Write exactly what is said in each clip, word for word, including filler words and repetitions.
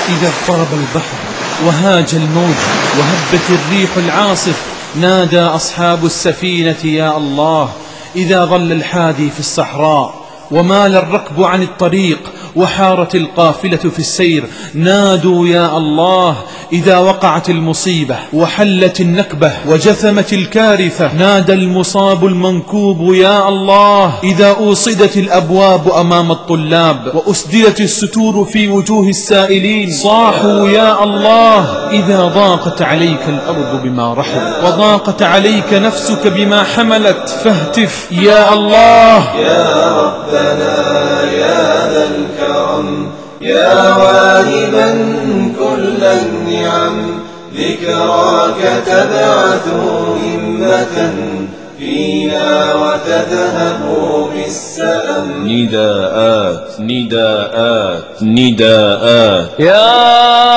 إذا اضطرب البحر وهاج الموج وهبت الريح العاصف نادى أصحاب السفينة يا الله. إذا ظل الحادي في الصحراء ومال الركب عن الطريق وحارت القافلة في السير نادوا يا الله. إذا وقعت المصيبة وحلت النكبة وجثمت الكارثة نادى المصاب المنكوب يا الله. إذا أوصدت الأبواب أمام الطلاب وأسدلت الستور في وجوه السائلين صاحوا يا الله. إذا ضاقت عليك الأرض بما رحبت وضاقت عليك نفسك بما حملت فاهتف يا الله. يا ربنا يا ذا الكرم يا واهبا كل النعم ذكراك تبعث همة فينا وتذهب بالسأم. نداءات نداءات نداءات. يا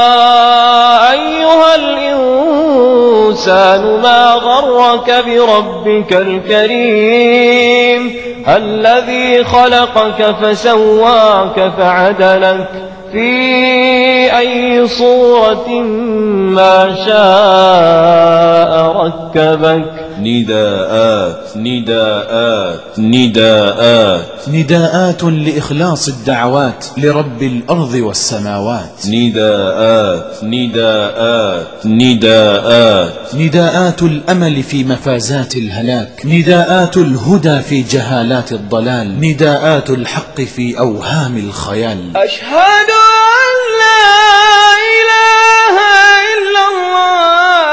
أيها الإنسان ما غرك بربك الكريم الذي خلقك فسواك فعدلك في أي صورة ما شاء ركبك. نداءات نداءات نداءات نداءات لإخلاص الدعوات لرب الأرض والسماوات. نداءات نداءات نداءات نداءات الأمل في مفازات الهلاك. نداءات الهدى في جهالات الضلال. نداءات الحق في أوهام الخيال. أشهد أن لا إله إلا الله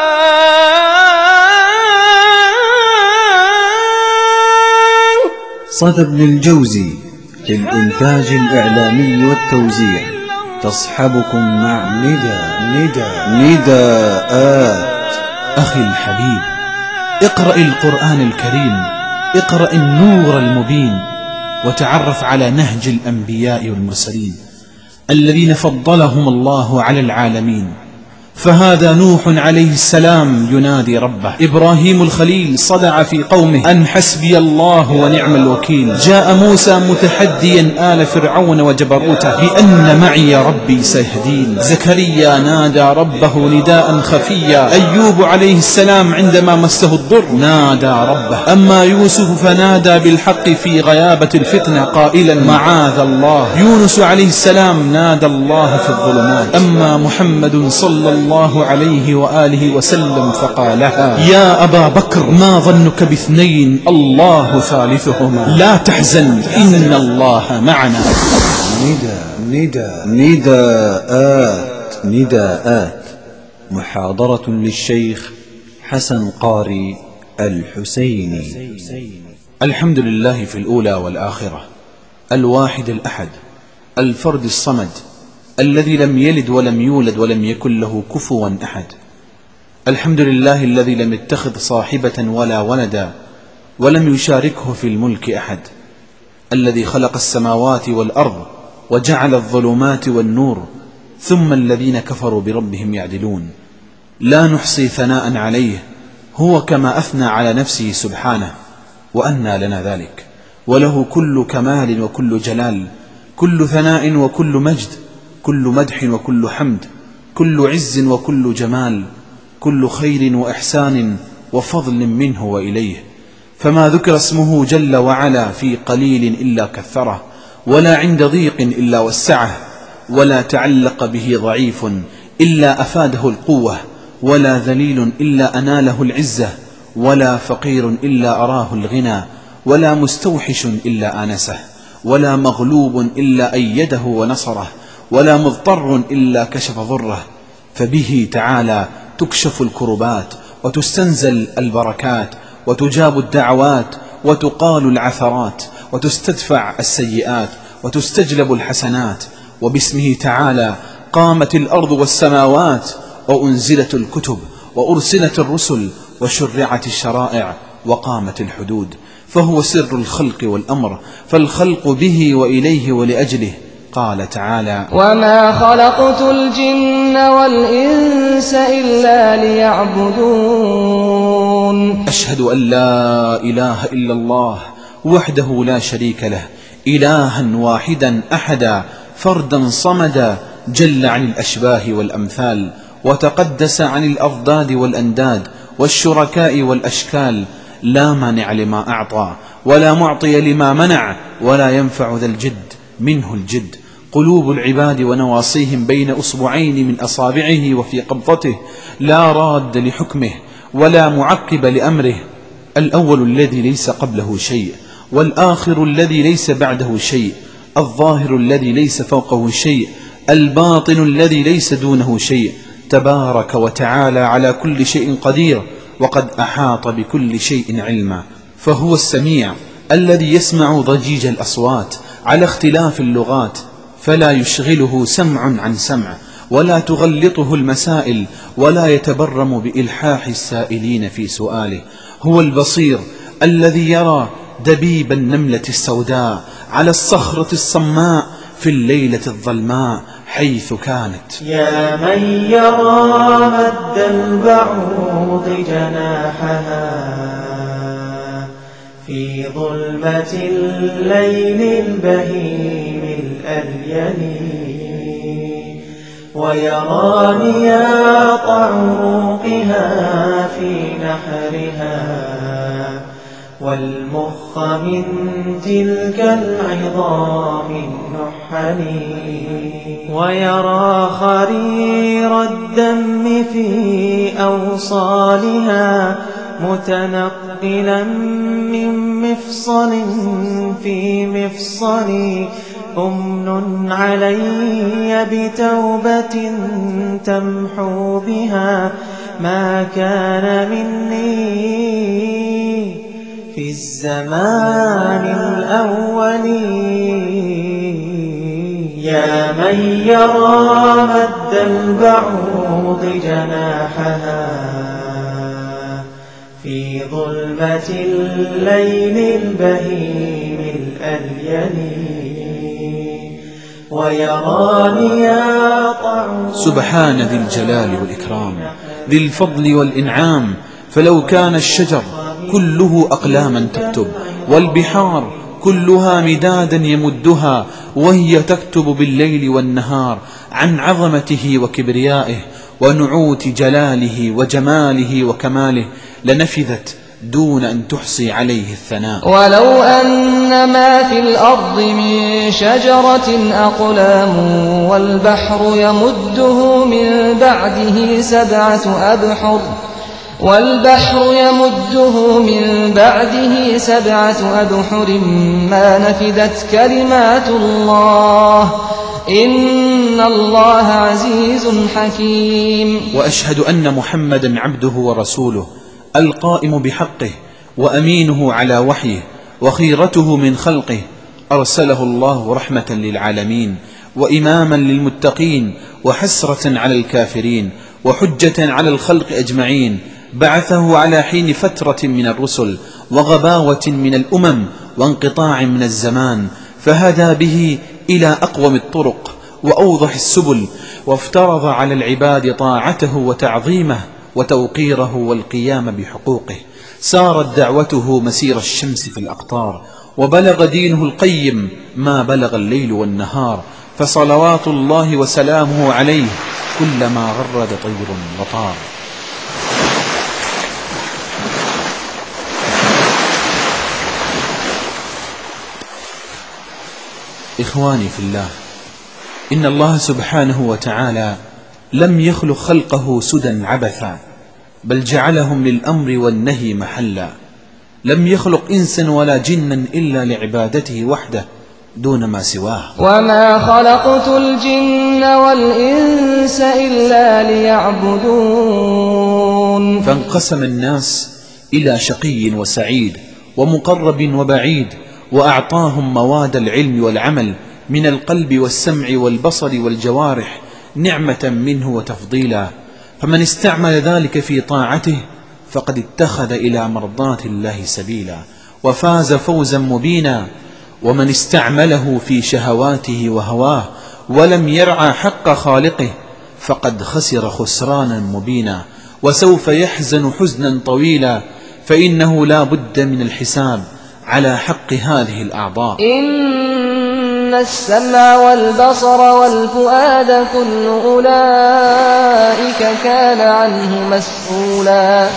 صدى ابن الجوزي للإنتاج الإعلامي والتوزيع تصحبكم مع ندى ندى نداءات. أخي الحبيب اقرأ القرآن الكريم، اقرأ النور المبين وتعرف على نهج الأنبياء والمرسلين الذين فضلهم الله على العالمين. فهذا نوح عليه السلام ينادي ربه. إبراهيم الخليل صدع في قومه أن حسبي الله ونعم الوكيل. جاء موسى متحديا آل فرعون وجبروته بأن معي ربي سيهدين. زكريا نادى ربه نداء خفيا. أيوب عليه السلام عندما مسه الضر نادى ربه. أما يوسف فنادى بالحق في غيابة الفتنة قائلا معاذ الله. يونس عليه السلام نادى الله في الظلمات. أما محمد صلى الله الله عليه وآله وسلم فقالها يا أبا بكر ما ظنك باثنين الله ثالثهما لا تحزن إن الله معنا. ندى ندى نداءات نداءات. محاضرة للشيخ حسن قاري الحسيني. الحمد لله في الأولى والآخرة الواحد الأحد الفرد الصمد الذي لم يلد ولم يولد ولم يكن له كفوا أحد. الحمد لله الذي لم يتخذ صاحبة ولا ولدا ولم يشاركه في الملك أحد. الذي خلق السماوات والأرض وجعل الظلمات والنور ثم الذين كفروا بربهم يعدلون. لا نحصي ثناء عليه هو كما أثنى على نفسه سبحانه وأنى لنا ذلك. وله كل كمال وكل جلال، كل ثناء وكل مجد، كل مدح وكل حمد، كل عز وكل جمال، كل خير وإحسان وفضل منه وإليه. فما ذكر اسمه جل وعلا في قليل إلا كثره، ولا عند ضيق إلا وسعه، ولا تعلق به ضعيف إلا أفاده القوة، ولا ذليل إلا أناله العزة، ولا فقير إلا أراه الغنى، ولا مستوحش إلا آنسه، ولا مغلوب إلا أيده ونصره، ولا مضطر إلا كشف ضره. فبه تعالى تكشف الكربات وتستنزل البركات وتجاب الدعوات وتقال العثرات وتستدفع السيئات وتستجلب الحسنات. وباسمه تعالى قامت الأرض والسماوات وأنزلت الكتب وأرسلت الرسل وشرعت الشرائع وقامت الحدود. فهو سر الخلق والأمر، فالخلق به وإليه ولأجله. قال تعالى وما خلقت الجن والإنس إلا ليعبدون. أشهد أن لا إله إلا الله وحده لا شريك له، إلها واحدا أحدا فردا صمدا جل عن الأشباه والأمثال، وتقدس عن الأضداد والأنداد والشركاء والأشكال. لا مانع لما أعطى ولا معطي لما منع، ولا ينفع ذا الجد منه الجد. قلوب العباد ونواصيهم بين أصبعين من أصابعه وفي قبضته، لا راد لحكمه ولا معقب لأمره. الأول الذي ليس قبله شيء، والآخر الذي ليس بعده شيء، الظاهر الذي ليس فوقه شيء، الباطن الذي ليس دونه شيء. تبارك وتعالى على كل شيء قدير، وقد أحاط بكل شيء علما. فهو السميع الذي يسمع ضجيج الأصوات على اختلاف اللغات، فلا يشغله سمع عن سمع، ولا تغلطه المسائل، ولا يتبرم بإلحاح السائلين في سؤاله. هو البصير الذي يرى دبيب النملة السوداء على الصخرة الصماء في الليلة الظلماء حيث كانت. يا من يرى مد البعوض جناحها في ظلمة الليل البهيم الألين، ويرى نياط عروقها في نحرها، والمخ من تلك العظام النحل، ويرى خرير الدم في أوصالها متنقلا من مفصل في مفصل. أمن علي بتوبة تمحو بها ما كان مني في الزمان الأول. يا من يرى مد البعوض جناحها في ظلمة الليل البهيم الألين، ويرى نياط. سبحان ذي الجلال والإكرام، ذي الفضل والإنعام. فلو كان الشجر كله أقلاما تكتب، والبحار كلها مدادا يمدها، وهي تكتب بالليل والنهار عن عظمته وكبريائه ونعوت جلاله وجماله وكماله، لنفذت دون أن تحصي عليه الثناء. ولو أن ما في الأرض من شجرة أقلام والبحر يمده من بعده سبعة أبحر والبحر يمده من بعده سبعة أبحر ما نفذت كلمات الله إن الله عزيز حكيم. وأشهد أن محمدا عبده ورسوله القائم بحقه وأمينه على وحيه وخيرته من خلقه، أرسله الله رحمة للعالمين وإماما للمتقين وحسرة على الكافرين وحجة على الخلق أجمعين. بعثه على حين فترة من الرسل وغباوة من الأمم وانقطاع من الزمان، فهدى به إلى أقوم الطرق وأوضح السبل، وافترض على العباد طاعته وتعظيمه وتوقيره والقيام بحقوقه. سارت دعوته مسير الشمس في الأقطار، وبلغ دينه القيم ما بلغ الليل والنهار، فصلوات الله وسلامه عليه كلما غرد طير وطار. إخواني في الله، إن الله سبحانه وتعالى لم يخلق خلقه سدى عبثا، بل جعلهم للأمر والنهي محلا. لم يخلق إنسا ولا جنا إلا لعبادته وحده دون ما سواه. وما خلقت الجن والإنس إلا ليعبدون. فانقسم الناس إلى شقي وسعيد ومقرب وبعيد، وأعطاهم مواد العلم والعمل من القلب والسمع والبصر والجوارح نعمة منه وتفضيلا. فمن استعمل ذلك في طاعته فقد اتخذ إلى مرضات الله سبيلا وفاز فوزا مبينا، ومن استعمله في شهواته وهواه ولم يرعى حق خالقه فقد خسر خسرانا مبينا، وسوف يحزن حزنا طويلا، فإنه لا بد من الحساب على حق هذه الأعضاء. إن إن السمع والبصر والفؤاد كل أولئك كان عنه مسؤولا.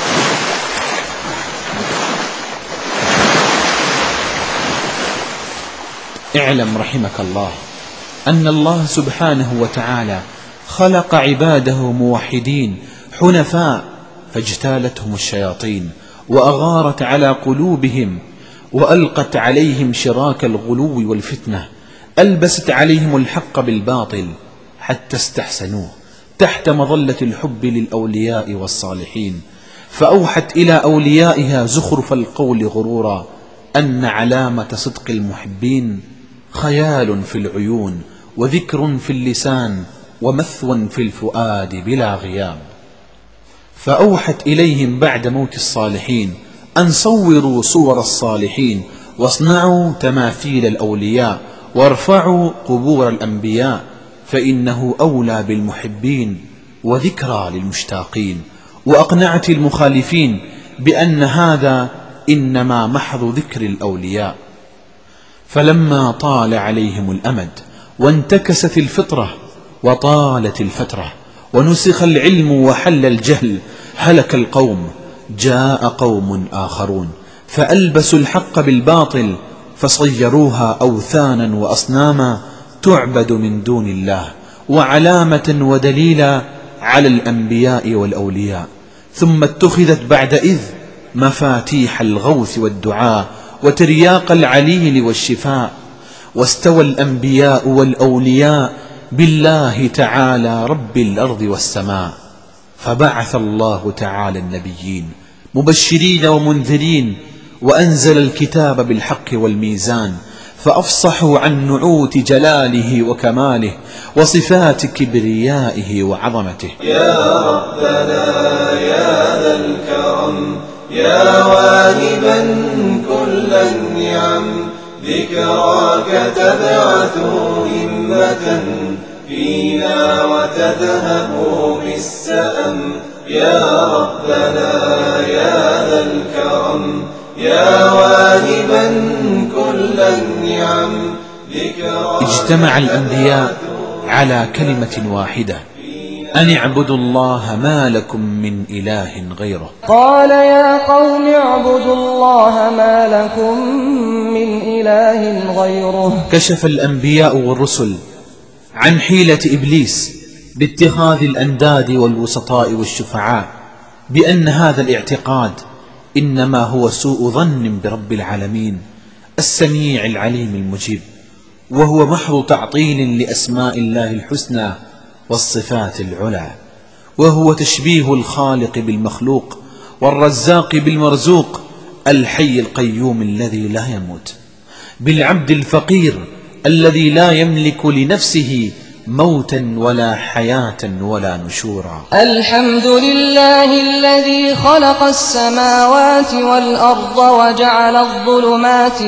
اعلم رحمك الله أن الله سبحانه وتعالى خلق عباده موحدين حنفاء، فاجتالتهم الشياطين وأغارت على قلوبهم وألقت عليهم شراك الغلو والفتنة، ألبست عليهم الحق بالباطل حتى استحسنوه تحت مظلة الحب للأولياء والصالحين، فأوحت إلى أوليائها زخرف القول غرورا أن علامة صدق المحبين خيال في العيون وذكر في اللسان ومثوى في الفؤاد بلا غياب. فأوحت إليهم بعد موت الصالحين أن صوروا صور الصالحين واصنعوا تماثيل الأولياء وارفعوا قبور الأنبياء، فإنه أولى بالمحبين وذكرى للمشتاقين، وأقنعت المخالفين بأن هذا إنما محض ذكر الأولياء. فلما طال عليهم الأمد وانتكست الفطرة وطالت الفترة ونسخ العلم وحل الجهل هلك القوم، جاء قوم آخرون فألبسوا الحق بالباطل فصيروها أوثانا وأصناما تعبد من دون الله، وعلامة ودليلا على الأنبياء والأولياء، ثم اتخذت بعدئذ مفاتيح الغوث والدعاء وترياق العليل والشفاء، واستوى الأنبياء والأولياء بالله تعالى رب الأرض والسماء. فبعث الله تعالى النبيين مبشرين ومنذرين، وأنزل الكتاب بالحق والميزان، فأفصحوا عن نعوت جلاله وكماله وصفات كبريائه وعظمته. يا ربنا يا ذا الكرم يا واهبا كل النعم، ذكراك تبعث همة فينا وتذهب بالسأم. يا ربنا يا ذا الكرم يا واهبا كل النعم، ذكراك. اجتمع الأنبياء على كلمة واحدة أن اعبدوا الله ما لكم من إله غيره. قال يا قوم اعبدوا الله ما لكم من إله غيره. كشف الأنبياء والرسل عن حيلة إبليس باتخاذ الأنداد والوسطاء والشفعاء، بأن هذا الاعتقاد إنما هو سوء ظن برب العالمين السميع العليم المجيب، وهو محض تعطيل لأسماء الله الحسنى والصفات العلى، وهو تشبيه الخالق بالمخلوق والرزاق بالمرزوق، الحي القيوم الذي لا يموت، بالعبد الفقير الذي لا يملك لنفسه موتا ولا حياة ولا نشورا. الحمد لله الذي خلق السماوات والأرض وجعل الظلمات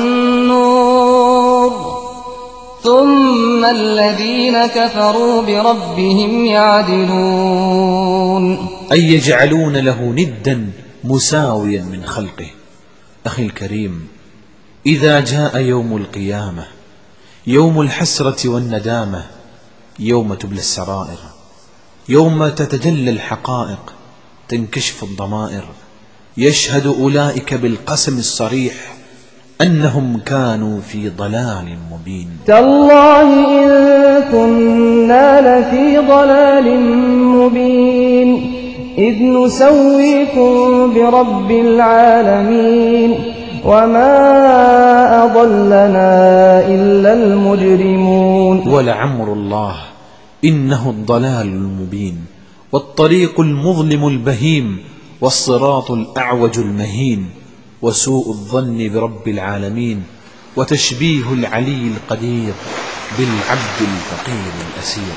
والنور، ثم الذين كفروا بربهم يعدلون. أي يجعلون له ندا مساويا من خلقه. أخي الكريم، إذا جاء يوم القيامة، يوم الحسرة والندامة، يوم تبلى السرائر، يوم تتجلى الحقائق، تنكشف الضمائر، يشهد أولئك بالقسم الصريح أنهم كانوا في ضلال مبين. تالله إن كنا لفي ضلال مبين إذ نسويكم برب العالمين وما أضلنا إلا المجرمون. ولعمر الله إنه الضلال المبين والطريق المظلم البهيم والصراط الأعوج المهين، وسوء الظن برب العالمين وتشبيه العلي القدير بالعبد الفقير الأسير.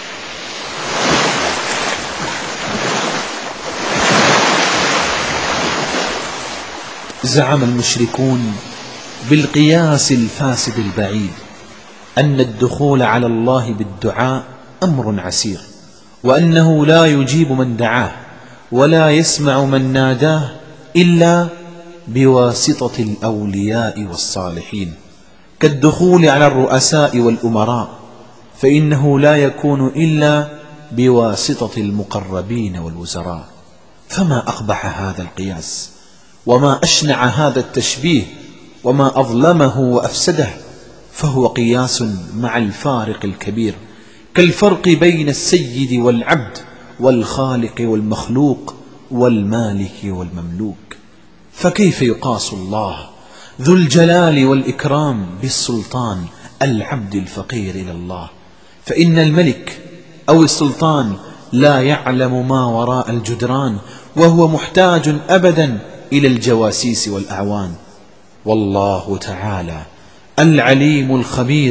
زعم المشركون بالقياس الفاسد البعيد أن الدخول على الله بالدعاء أمر عسير، وأنه لا يجيب من دعاه ولا يسمع من ناداه إلا بواسطة الأولياء والصالحين، كالدخول على الرؤساء والأمراء، فإنه لا يكون إلا بواسطة المقربين والوزراء. فما أقبح هذا القياس، وما أشنع هذا التشبيه، وما أظلمه وأفسده، فهو قياس مع الفارق الكبير، كالفرق بين السيد والعبد، والخالق والمخلوق، والمالك والمملوك. فكيف يقاس الله ذو الجلال والإكرام بالسلطان العبد الفقير إلى الله؟ فإن الملك أو السلطان لا يعلم ما وراء الجدران، وهو محتاج أبدا إلى الجواسيس والأعوان. والله تعالى العليم الخبير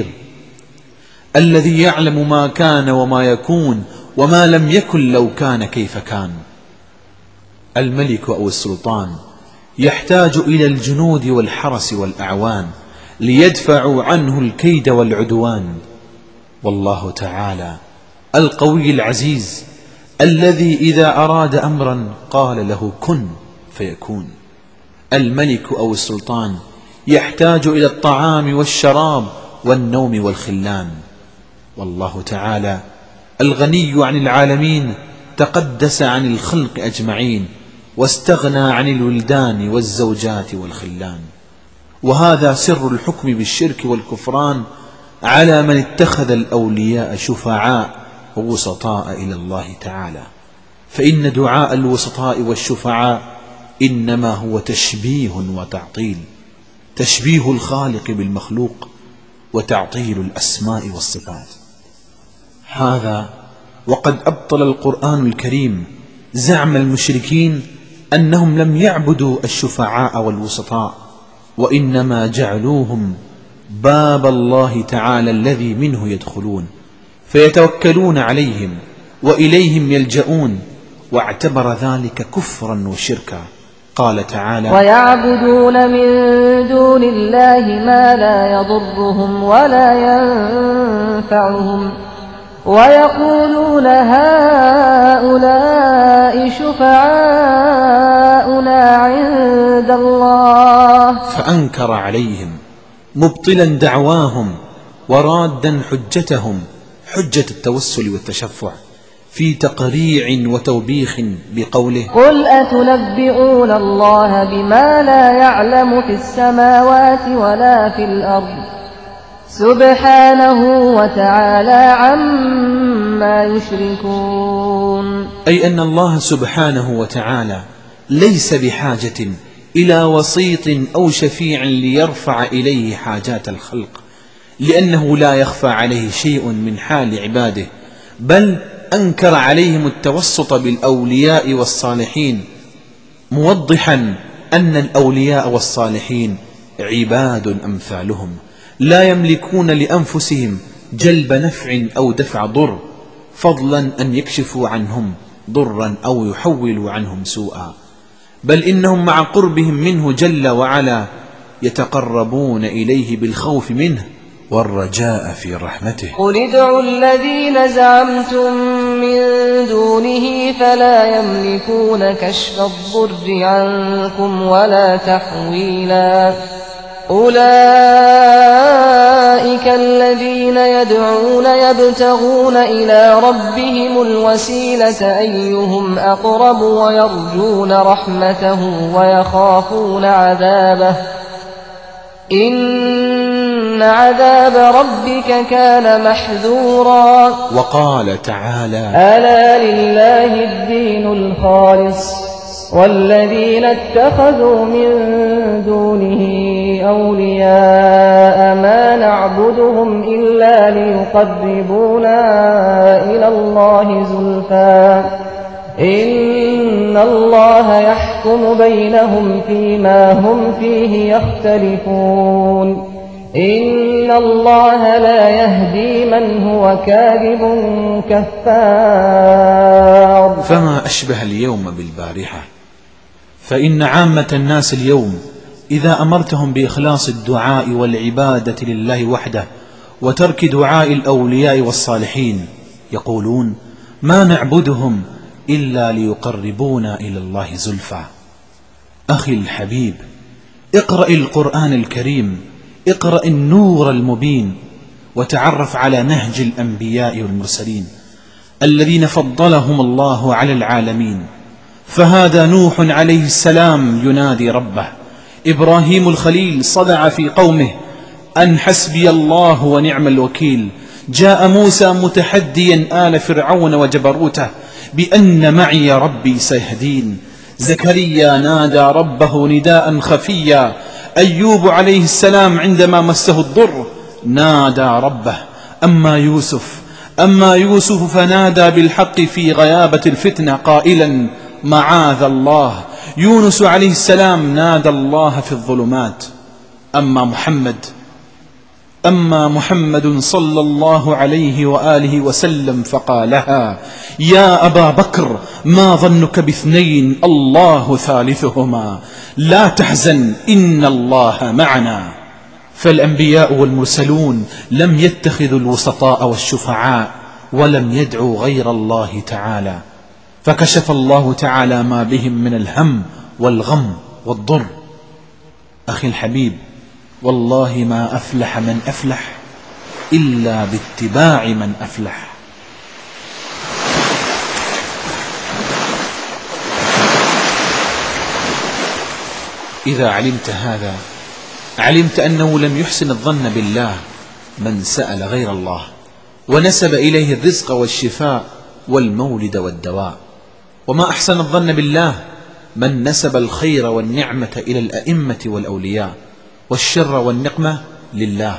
الذي يعلم ما كان وما يكون وما لم يكن لو كان كيف كان. الملك أو السلطان يحتاج إلى الجنود والحرس والأعوان ليدفعوا عنه الكيد والعدوان. والله تعالى القوي العزيز الذي إذا أراد أمرا قال له كن فيكون. الملك أو السلطان يحتاج إلى الطعام والشراب والنوم والخلان. والله تعالى الغني عن العالمين تقدس عن الخلق أجمعين، واستغنى عن الولدان والزوجات والخلان. وهذا سر الحكم بالشرك والكفران على من اتخذ الأولياء شفعاء ووسطاء إلى الله تعالى. فإن دعاء الوسطاء والشفعاء إنما هو تشبيه وتعطيل، تشبيه الخالق بالمخلوق، وتعطيل الأسماء والصفات. هذا وقد أبطل القرآن الكريم زعم المشركين أنهم لم يعبدوا الشفعاء والوسطاء، وإنما جعلوهم باب الله تعالى الذي منه يدخلون، فيتوكلون عليهم وإليهم يلجؤون، واعتبر ذلك كفرا وشركا. قال تعالى: ويعبدون من دون الله ما لا يضرهم ولا ينفعهم، ويقولون هؤلاء شفعاؤنا عند الله. فأنكر عليهم مبطلا دعواهم ورادا حجتهم، حجة التوسل والتشفع، في تقريع وتوبيخ بقوله: قل أتنبئون الله بما لا يعلم في السماوات ولا في الأرض سبحانه وتعالى عما يشركون. أي أن الله سبحانه وتعالى ليس بحاجة إلى وسيط أو شفيع ليرفع إليه حاجات الخلق، لأنه لا يخفى عليه شيء من حال عباده، بل أنكر عليهم التوسط بالأولياء والصالحين، موضحا أن الأولياء والصالحين عباد أمثالهم لا يملكون لأنفسهم جلب نفع أو دفع ضر، فضلا أن يكشفوا عنهم ضرا أو يحولوا عنهم سوءا، بل إنهم مع قربهم منه جل وعلا يتقربون إليه بالخوف منه والرجاء في رحمته. قل ادعوا الذين زعمتم من دونه فلا يملكون كشف الضر عنكم ولا تحويلا. أولئك الذين يدعون يبتغون إلى ربهم الوسيلة أيهم أقرب ويرجون رحمته ويخافون عذابه إن عذاب ربك كان محذورا. وقال تعالى: ألا لله الدين الخالص والذين اتخذوا من دونه أولياء ما نعبدهم إلا ليقربونا إلى الله زلفى إن الله يحكم بينهم فيما هم فيه يختلفون إن الله لا يهدي من هو كاذب كفار. فما أشبه اليوم بالبارحة، فإن عامة الناس اليوم إذا أمرتهم بإخلاص الدعاء والعبادة لله وحده وترك دعاء الأولياء والصالحين يقولون: ما نعبدهم إلا ليقربونا إلى الله زلفى. أخي الحبيب، اقرأ القرآن الكريم اقرأ النور المبين وتعرف على نهج الأنبياء والمرسلين الذين فضلهم الله على العالمين. فهذا نوح عليه السلام ينادي ربه، إبراهيم الخليل صدع في قومه أن حسبي الله ونعم الوكيل، جاء موسى متحديا آل فرعون وجبروته بأن معي ربي سيهدين، زكريا نادى ربه نداء خفيا، أيوب عليه السلام عندما مسه الضر نادى ربه. أما يوسف أما يوسف فنادى بالحق في غيابة الفتنة قائلا معاذ الله. يونس عليه السلام نادى الله في الظلمات. أما محمد أما محمد صلى الله عليه وآله وسلم فقالها يا أبا بكر ما ظنك باثنين الله ثالثهما لا تحزن إن الله معنا. فالأنبياء والمرسلون لم يتخذوا الوسطاء والشفعاء ولم يدعوا غير الله تعالى، فكشف الله تعالى ما بهم من الهم والغم والضر. أخي الحبيب، والله ما أفلح من أفلح إلا باتباع من أفلح. إذا علمت هذا علمت أنه لم يحسن الظن بالله من سأل غير الله ونسب إليه الرزق والشفاء والمولد والدواء، وما أحسن الظن بالله من نسب الخير والنعمة إلى الأئمة والأولياء والشر والنقمة لله.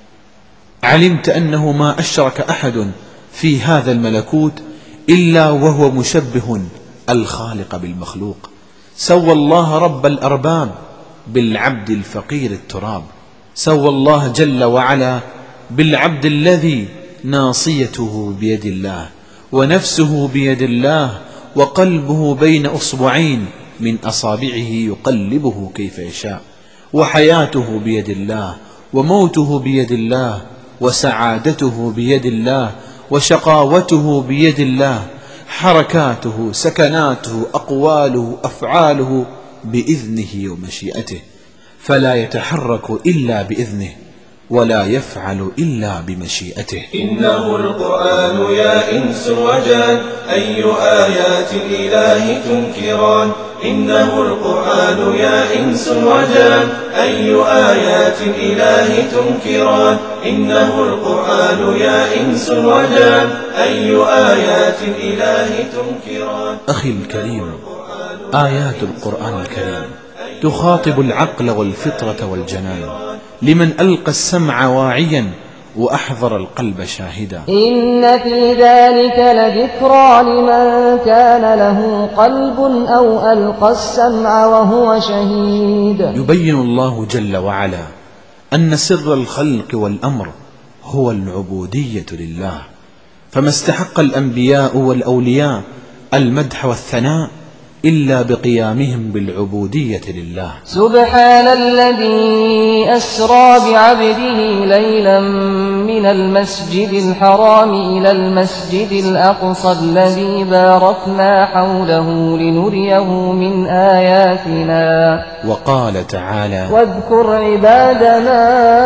علمت أنه ما أشرك أحد في هذا الملكوت إلا وهو مشبه الخالق بالمخلوق، سوى الله رب الأرباب بالعبد الفقير التراب، سوى الله جل وعلا بالعبد الذي ناصيته بيد الله ونفسه بيد الله وقلبه بين أصبعين من أصابعه يقلبه كيف يشاء، وحياته بيد الله وموته بيد الله وسعادته بيد الله وشقاوته بيد الله، حركاته سكناته أقواله أفعاله بإذنه ومشيئته، فلا يتحرك إلا بإذنه ولا يفعل إلا بمشيئته. إنه القرآن يا إنس وجان أي آيات الإله تنكران، إنه القرآن يا إنس وجان أي آيات الإله تنكران، إنه القرآن يا إنس وجان أي آيات الإله تنكران. أخي الكريم، آيات القرآن الكريم تخاطب العقل والفطرة والجنان لمن ألقى السمع واعيا وأحضر القلب شاهدا. إن في ذلك لذكرى لمن كان له قلب أو ألقى السمع وهو شهيد. يبين الله جل وعلا أن سر الخلق والأمر هو العبودية لله، فما استحق الأنبياء والأولياء المدح والثناء إلا بقيامهم بالعبودية لله. سبحان الذي أسرى بعبده ليلا من المسجد الحرام إلى المسجد الأقصى الذي باركنا حوله لنريه من آياتنا. وقال تعالى واذكر عبادنا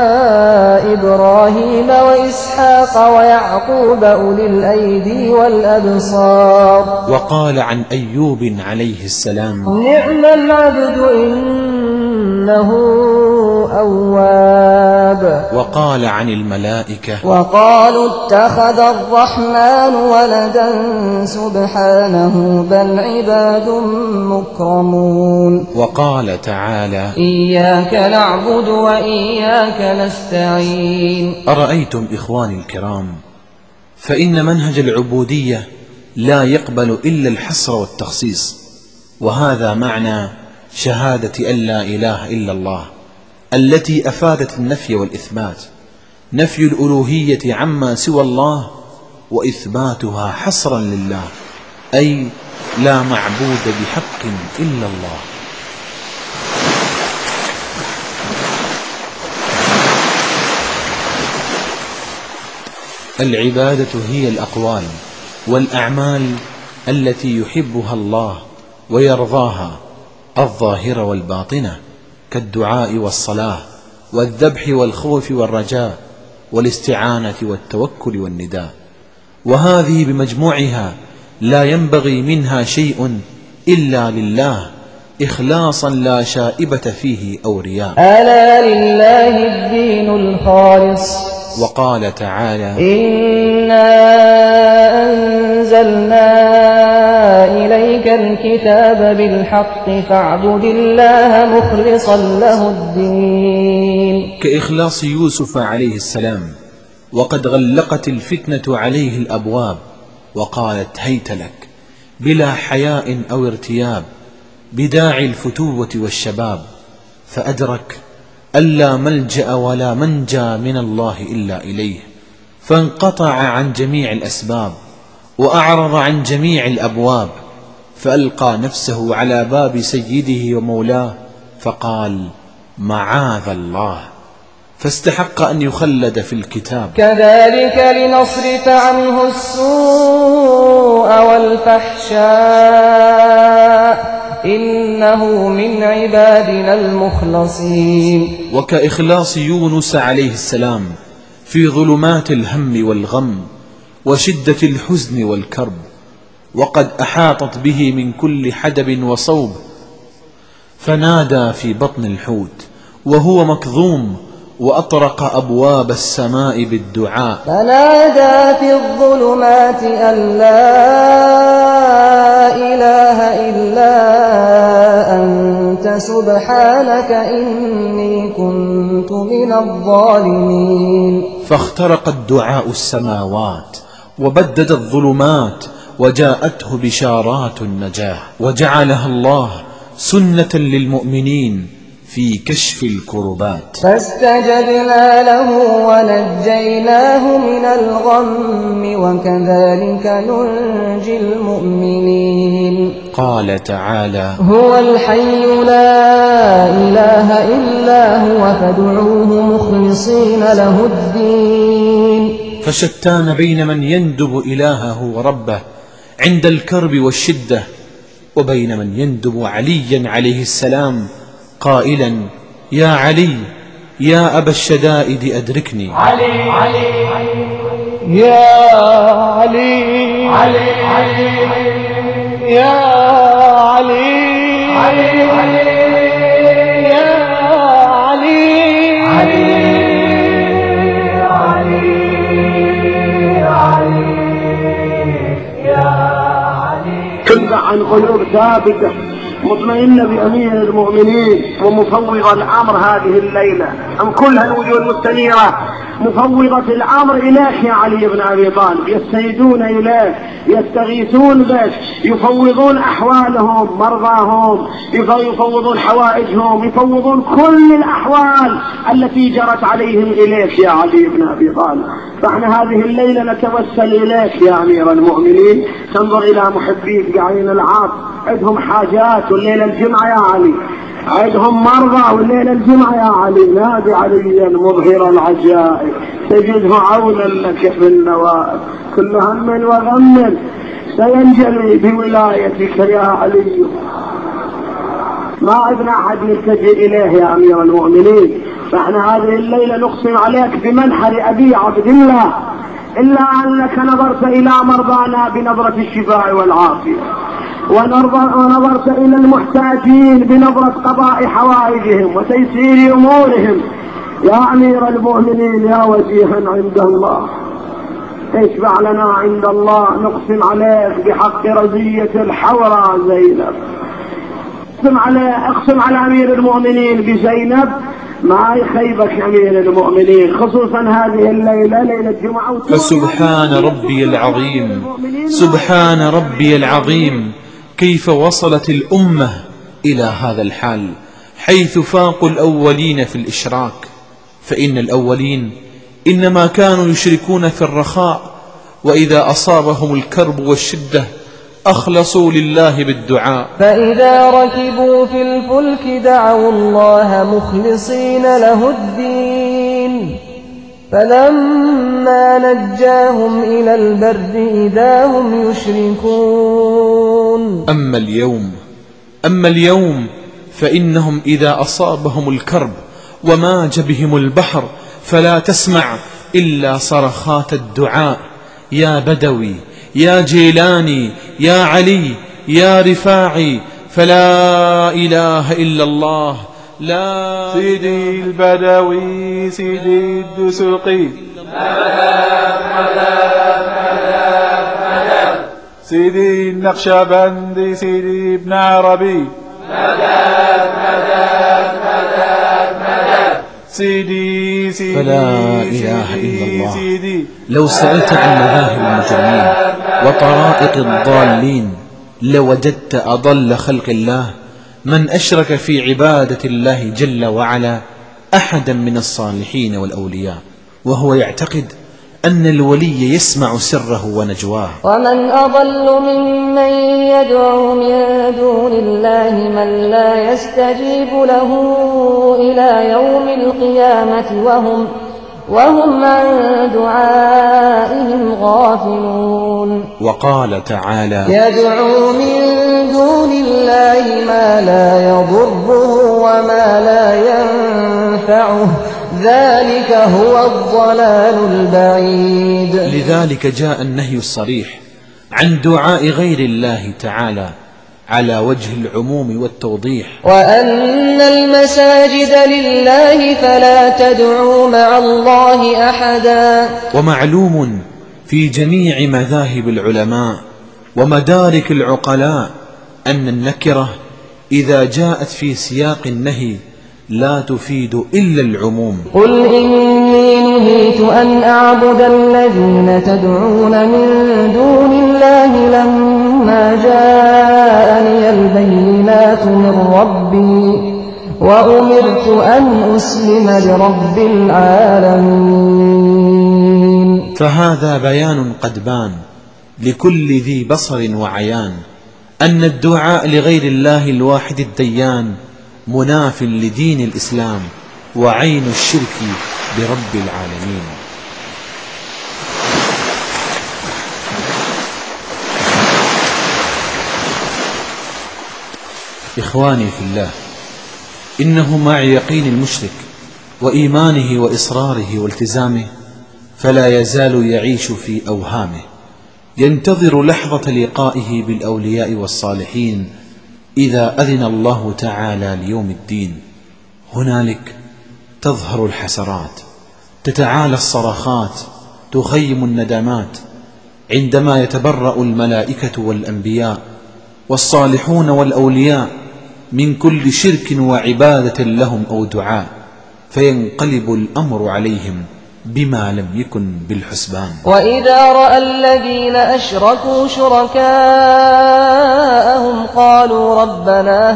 إبراهيم وإسحاق ويعقوب أولي الأيدي والأبصار. وقال عن أيوب عليه السلام نعم العبد إنه أواب. وقال عن الملائكة وقالوا اتخذ الرحمن ولدا سبحانه بل عباد مكرمون. وقال تعالى إياك نعبد وإياك نستعين. أرأيتم إخواني الكرام، فإن منهج العبودية لا يقبل إلا الحصر والتخصيص، وهذا معنى شهادة أن لا إله إلا الله التي أفادت النفي والإثبات، نفي الألوهية عما سوى الله وإثباتها حصرا لله، أي لا معبود بحق إلا الله. العبادة هي الأقوال والأعمال التي يحبها الله ويرضاها، الظاهرة والباطنة، كالدعاء والصلاة والذبح والخوف والرجاء والاستعانة والتوكل والنداء. وهذه بمجموعها لا ينبغي منها شيء إلا لله إخلاصا لا شائبة فيه أو رياء. ألا لله الدين الخالص. وقال تعالى: إنا أنزلنا إليك الكتاب بالحق فاعبد الله مخلصا له الدين. كإخلاص يوسف عليه السلام، وقد غلقت الفتنة عليه الأبواب وقالت هيت لك بلا حياء أو ارتياب بداعي الفتوة والشباب، فأدرك ألا ملجأ ولا منجى من الله إلا إليه، فانقطع عن جميع الأسباب وأعرض عن جميع الأبواب، فألقى نفسه على باب سيده ومولاه فقال معاذ الله، فاستحق أن يخلد في الكتاب. كذلك لنصرف عنه السوء والفحشاء إنه من عبادنا المخلصين. وكإخلاص يونس عليه السلام في ظلمات الهم والغم وشدة الحزن والكرب، وقد أحاطت به من كل حدب وصوب، فنادى في بطن الحوت وهو مكظوم وأطرق أبواب السماء بالدعاء، فنادى في الظلمات أن لا إله إلا أنت سبحانك إني كنت من الظالمين. فاخترق الدعاء السماوات وبدد الظلمات، وجاءته بشارات النجاة، وجعلها الله سنة للمؤمنين في كشف الكربات. فاستجبنا له ونجيناه من الغم وكذلك ننجي المؤمنين. قال تعالى: هو الحي لا إله إلا هو فادعوه مخلصين له الدين. فشتان بين من يندب إلهه وربه عند الكرب والشدة، وبين من يندب عليا عليه السلام قائلا: يا علي يا أبا الشدائد أدركني. علي علي يا علي علي علي يا علي علي يا علي تنبع عن قلوب ثابتة مطمئنة بأمير المؤمنين ومفوض الأمر هذه الليلة أم كل هالوجوه المستنيرة مفوضة الأمر إليك يا علي بن أبي طالب، يستندون إليك، يستغيثون بك، يفوضون أحوالهم، مرضاهم، يفوضون حوائجهم، يفوضون كل الأحوال التي جرت عليهم إليك يا علي بن أبي طالب. فاحنا هذه الليلة نتوسل إليك يا أمير المؤمنين، تنظر إلى محبيك بعين العاطف، عندهم حاجات والليلة الجمعة يا علي، عندهم مرضى والليلة الجمعة يا علي، نادي عليا مظهر العجائب تجده عونا لك في النوائب، كل هم وغم سينجلي بولايتك يا علي، ما عندنا أحد نلتجئ إليه يا أمير المؤمنين. فاحنا هذه الليلة نقسم عليك بمنحر أبي عبد الله إلا أنك نظرت إلى مرضانا بنظرة الشفاء والعافية، ونظرت إلى المحتاجين بنظرة قضاء حوائجهم وتيسير أمورهم يا أمير المؤمنين يا وجيها عند الله. اشفع لنا عند الله، نقسم عليك بحق رزية الحورى زينب، اقسم على اقسم على أمير المؤمنين بزينب ما يخيبك أمير المؤمنين، خصوصا هذه الليلة ليلة الجمعة. فسبحان ربي العظيم، سبحان ربي العظيم، كيف وصلت الأمة إلى هذا الحال حيث فاقوا الأولين في الإشراك. فإن الأولين إنما كانوا يشركون في الرخاء، وإذا أصابهم الكرب والشدة أخلصوا لله بالدعاء. فإذا ركبوا في الفلك دعوا الله مخلصين له الدين، فلما نجاهم إلى البر إذا هم يشركون. أما اليوم أما اليوم فإنهم إذا أصابهم الكرب وماج بهم البحر فلا تسمع إلا صرخات الدعاء. يا بدوي يا جيلاني يا علي يا رفاعي، فلا إله إلا الله. لا سيدي البدوي سيدي الدسوقي، سيدي النقشبندي سيدي ابن عربي، سيدي سيدي فلا إله إلا الله. سيدي لو سألت عن مذاهب المجرمين وطرائق الضالين لوجدت أضل خلق الله من أشرك في عبادة الله جل وعلا أحدا من الصالحين والأولياء، وهو يعتقد أن الولي يسمع سره ونجواه. ومن أضل ممن يدعو من دون الله من لا يستجيب له إلى يوم القيامة وهم وهم عن دعائهم غافلون. وقال تعالى: يدعو من دون الله ما لا يضره وما لا ينفعه، ذلك هو الضلال البعيد. لذلك جاء النهي الصريح عن دعاء غير الله تعالى على وجه العموم والتوضيح. وأن المساجد لله فلا تدعوا مع الله أحدا. ومعلوم في جميع مذاهب العلماء ومدارك العقلاء أن النكرة إذا جاءت في سياق النهي لا تفيد إلا العموم. قل إني نهيت أن أعبد الذين تدعون من دون الله لما جاءني البينات من ربي وأمرت أن أسلم لرب العالمين. فهذا بيان قد بان لكل ذي بصر وعيان أن الدعاء لغير الله الواحد الديان مناف لدين الإسلام وعين الشرك برب العالمين. إخواني في الله، إنه مع يقين المشرك وإيمانه وإصراره والتزامه فلا يزال يعيش في أوهامه، ينتظر لحظة لقائه بالأولياء والصالحين إذا أذن الله تعالى ليوم الدين. هنالك تظهر الحسرات، تتعالى الصرخات، تخيم الندامات، عندما يتبرأ الملائكة والأنبياء والصالحون والأولياء من كل شرك وعبادة لهم أو دعاء، فينقلب الأمر عليهم بما لم يكن بالحسبان. وإذا رأى الذين أشركوا شركاءهم قالوا ربنا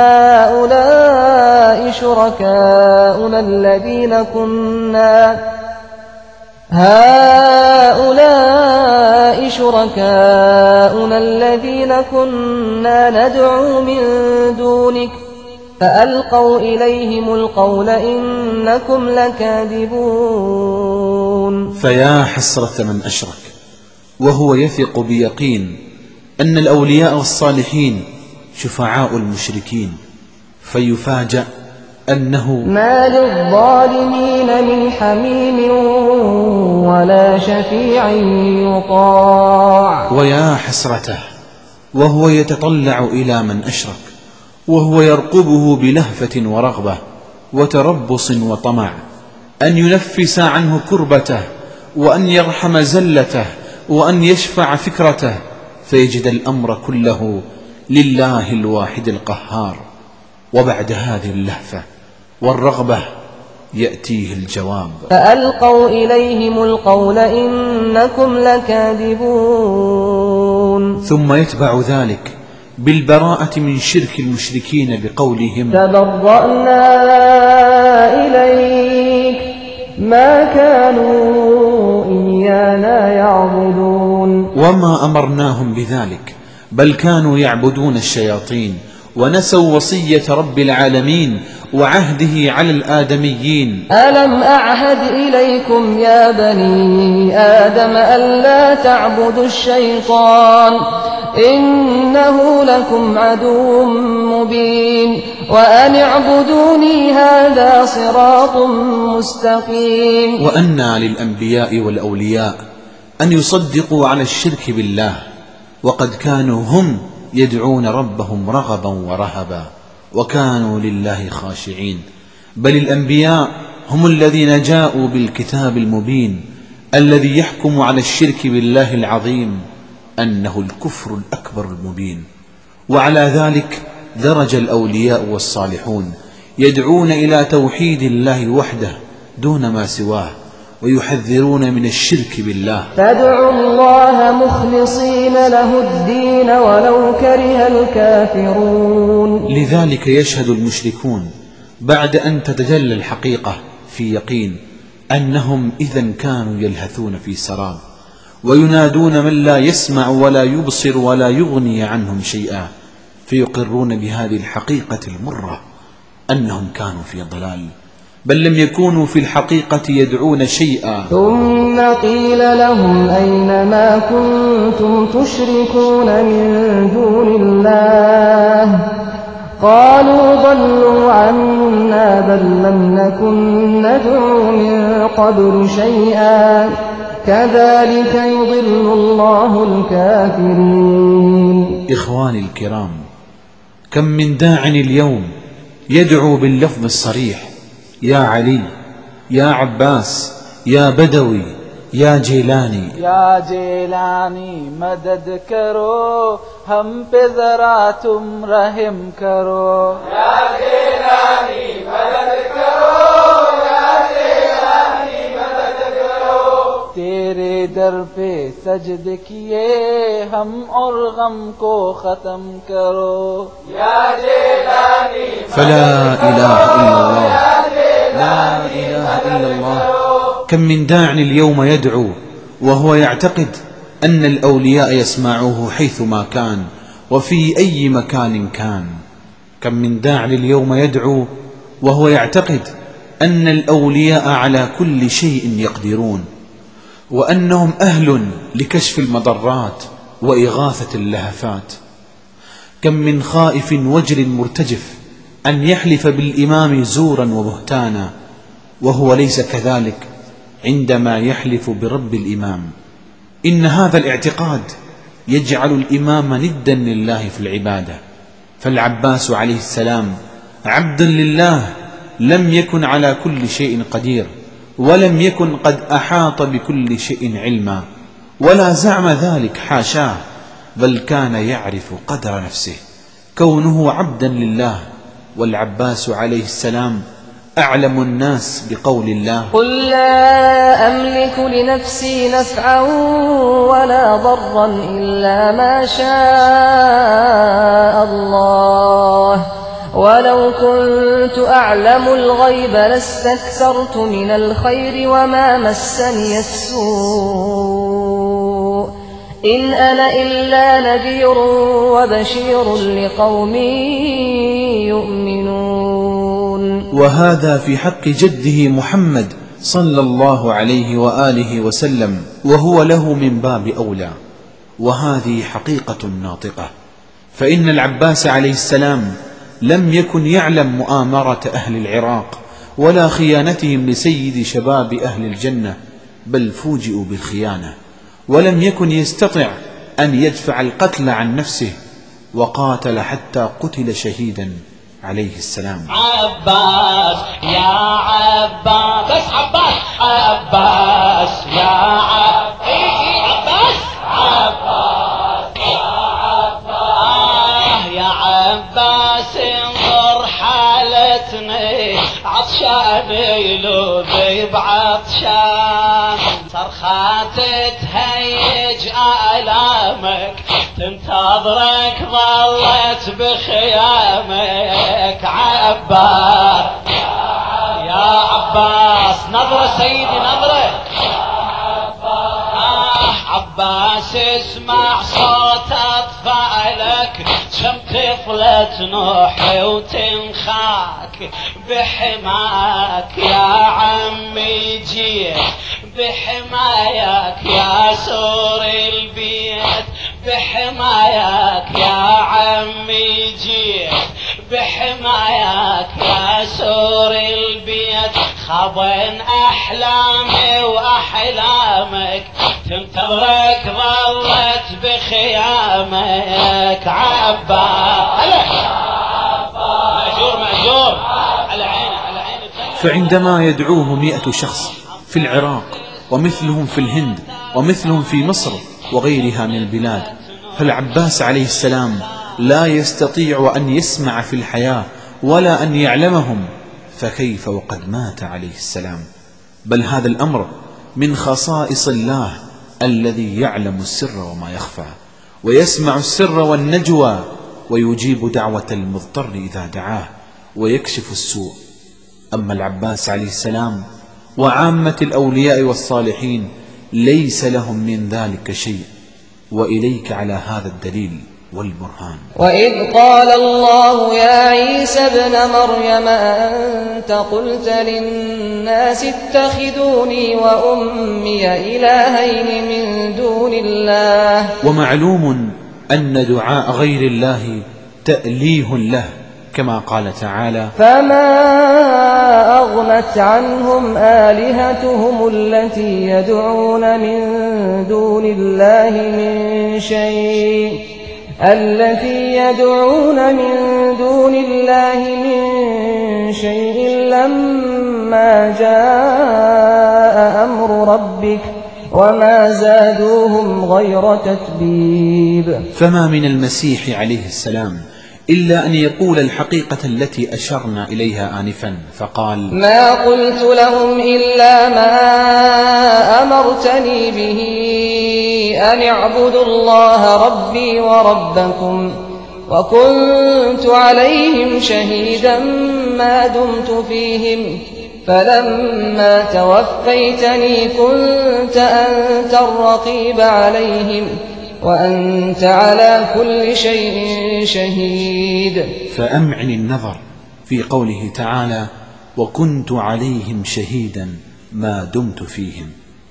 هؤلاء شركاؤنا الذين كنا هؤلاء شركاؤنا الذين كنا ندعو من دونك فألقوا إليهم القول إنكم لكاذبون. فيا حسرة من أشرك وهو يثق بيقين أن الأولياء والصالحين شفعاء المشركين، فيفاجأ أنه ما للظالمين من حميم ولا شفيع يطاع. ويا حسرته وهو يتطلع إلى من أشرك وهو يرقبه بلهفة ورغبة وتربص وطمع أن ينفس عنه كربته وأن يرحم زلته وأن يشفع فكرته، فيجد الأمر كله لله الواحد القهار. وبعد هذه اللهفة والرغبة يأتيه الجواب: فألقوا إليهم القول إنكم لكاذبون. ثم يتبع ذلك بالبراءة من شرك المشركين بقولهم: تبرأنا إليك ما كانوا إيانا يعبدون. وما أمرناهم بذلك، بل كانوا يعبدون الشياطين ونسوا وصية رب العالمين وعهده على الآدميين. ألم أعهد إليكم يا بني آدم ألا تعبدوا الشيطان إنه لكم عدو مبين وأن اعبدوني هذا صراط مستقيم. وأنى للأنبياء والأولياء أن يصدقوا على الشرك بالله، وقد كانوا هم يدعون ربهم رغبا ورهبا وكانوا لله خاشعين. بل الأنبياء هم الذين جاءوا بالكتاب المبين الذي يحكم على الشرك بالله العظيم أنه الكفر الأكبر المبين. وعلى ذلك درج الأولياء والصالحون يدعون إلى توحيد الله وحده دون ما سواه، ويحذرون من الشرك بالله. فادعوا الله مخلصين له الدين ولو كره الكافرون. لذلك يشهد المشركون بعد أن تتجلى الحقيقة في يقين أنهم إذن كانوا يلهثون في سراب، وينادون من لا يسمع ولا يبصر ولا يغني عنهم شيئا، فيقرون بهذه الحقيقة المرة أنهم كانوا في ضلال، بل لم يكونوا في الحقيقة يدعون شيئا. ثم قيل لهم أين ما كنتم تشركون من دون الله قالوا ضلوا عنا بل لم نكن ندعو من قبل شيئا كذلك يضل الله الكافرين. إخواني الكرام، كم من داع اليوم يدعو باللفظ الصريح: يا علي، يا عباس، يا بدوي، या जेलानी या जेलानी मदद करो हम पे जरा तुम रहम करो या जेलानी मदद करो या जेलानी मदद करो तेरे दर पे सजद किए हम और गम को खत्म करो या जेलानी فلا إله إلا الله لا إله إلا الله. كم من داع اليوم يدعو وهو يعتقد أن الأولياء يسمعوه حيثما كان وفي أي مكان كان. كم من داع اليوم يدعو وهو يعتقد أن الأولياء على كل شيء يقدرون، وأنهم أهل لكشف المضرات وإغاثة اللهفات. كم من خائف وجل مرتجف أن يحلف بالإمام زورا وبهتانا وهو ليس كذلك عندما يحلف برب الإمام. إن هذا الاعتقاد يجعل الإمام ندا لله في العبادة. فالعباس عليه السلام عبدا لله لم يكن على كل شيء قدير، ولم يكن قد أحاط بكل شيء علما، ولا زعم ذلك، حاشاه، بل كان يعرف قدر نفسه كونه عبدا لله. والعباس عليه السلام أعلم الناس بقول الله: قل لا أملك لنفسي نفعا ولا ضرا إلا ما شاء الله ولو كنت أعلم الغيب لاستكثرت من الخير وما مسني السوء إن أنا إلا نذير وبشير لقوم يؤمنون. وهذا في حق جده محمد صلى الله عليه وآله وسلم، وهو له من باب أولى. وهذه حقيقة ناطقة، فإن العباس عليه السلام لم يكن يعلم مؤامرة أهل العراق ولا خيانتهم لسيد شباب أهل الجنة، بل فوجئوا بالخيانة، ولم يكن يستطع أن يدفع القتل عن نفسه، وقاتل حتى قتل شهيدا عليه السلام. عباس يا عباس، بس عباس عباس يا عباس عباس يا عباس يا عباس انظر حالتني عطشان يلوذي بعطشان صرخات تهيج آلامك تنتظرك ظلت بخيامك عباس يا عباس نظرة سيدي نظرة آه عباس اسمع صوت أطفالك كم طفلة نوحي وتنخاك بحماك يا عمي جيت بحماياك يا سور البيت بحماياك يا عمي جيت بحماياك يا سور البيت خبن أحلامي وأحلامك تنتظرك ظلت بخيامك عباس مأجور مأجور على عيني على عيني. فعندما يدعوه مئة شخص في العراق ومثلهم في الهند ومثلهم في مصر وغيرها من البلاد، فالعباس عليه السلام لا يستطيع أن يسمع في الحياة ولا أن يعلمهم، فكيف وقد مات عليه السلام؟ بل هذا الأمر من خصائص الله الذي يعلم السر وما يخفى، ويسمع السر والنجوى، ويجيب دعوة المضطر إذا دعاه، ويكشف السوء. أما العباس عليه السلام وعامة الأولياء والصالحين ليس لهم من ذلك شيء، وإليك على هذا الدليل والبرهان. وإذ قال الله يا عيسى ابن مريم أنت قلت للناس اتخذوني وأمي إلهين من دون الله. ومعلوم أن دعاء غير الله تأليه له، كما قال تعالى فما أغنت عنهم آلهتهم التي يدعون من دون الله من شيء التي يدعون من دون الله من شيء لما جاء أمر ربك وما زادوهم غير تتبيب. فما من المسيح عليه السلام إلا أن يقول الحقيقة التي أشرنا إليها آنفا، فقال ما قلت لهم إلا ما أمرتني به أن اعبدوا الله ربي وربكم وكنت عليهم شهيدا ما دمت فيهم فلما توفيتني كنت أنت الرقيب عليهم وأنت على كل شيء شهيد. فأمعن النظر في قوله تعالى وكنت عليهم شهيدا ما دمت فيهم،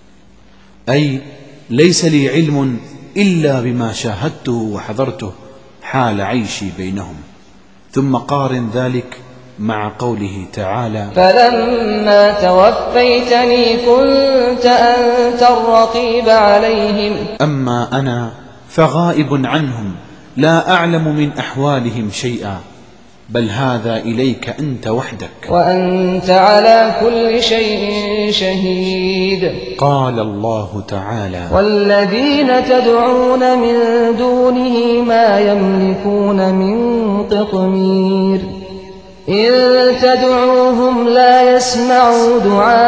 أي ليس لي علم إلا بما شاهدته وحضرته حال عيشي بينهم. ثم قارن ذلك مع قوله تعالى فلما توفيتني كنت أنت الرقيب عليهم. أما أنا فغائب عنهم لا أعلم من أحوالهم شيئا، بل هذا إليك أنت وحدك وأنت على كل شيء شهيد. قال الله تعالى والذين تدعون من دونه ما يملكون من قطمير إن تدعوهم لا يسمعوا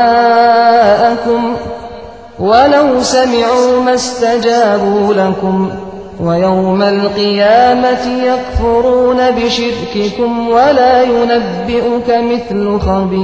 دعاءكم ولو سمعوا ما استجابوا لكم ويوم القيامة يكفرون بشرككم ولا ينبئك مثل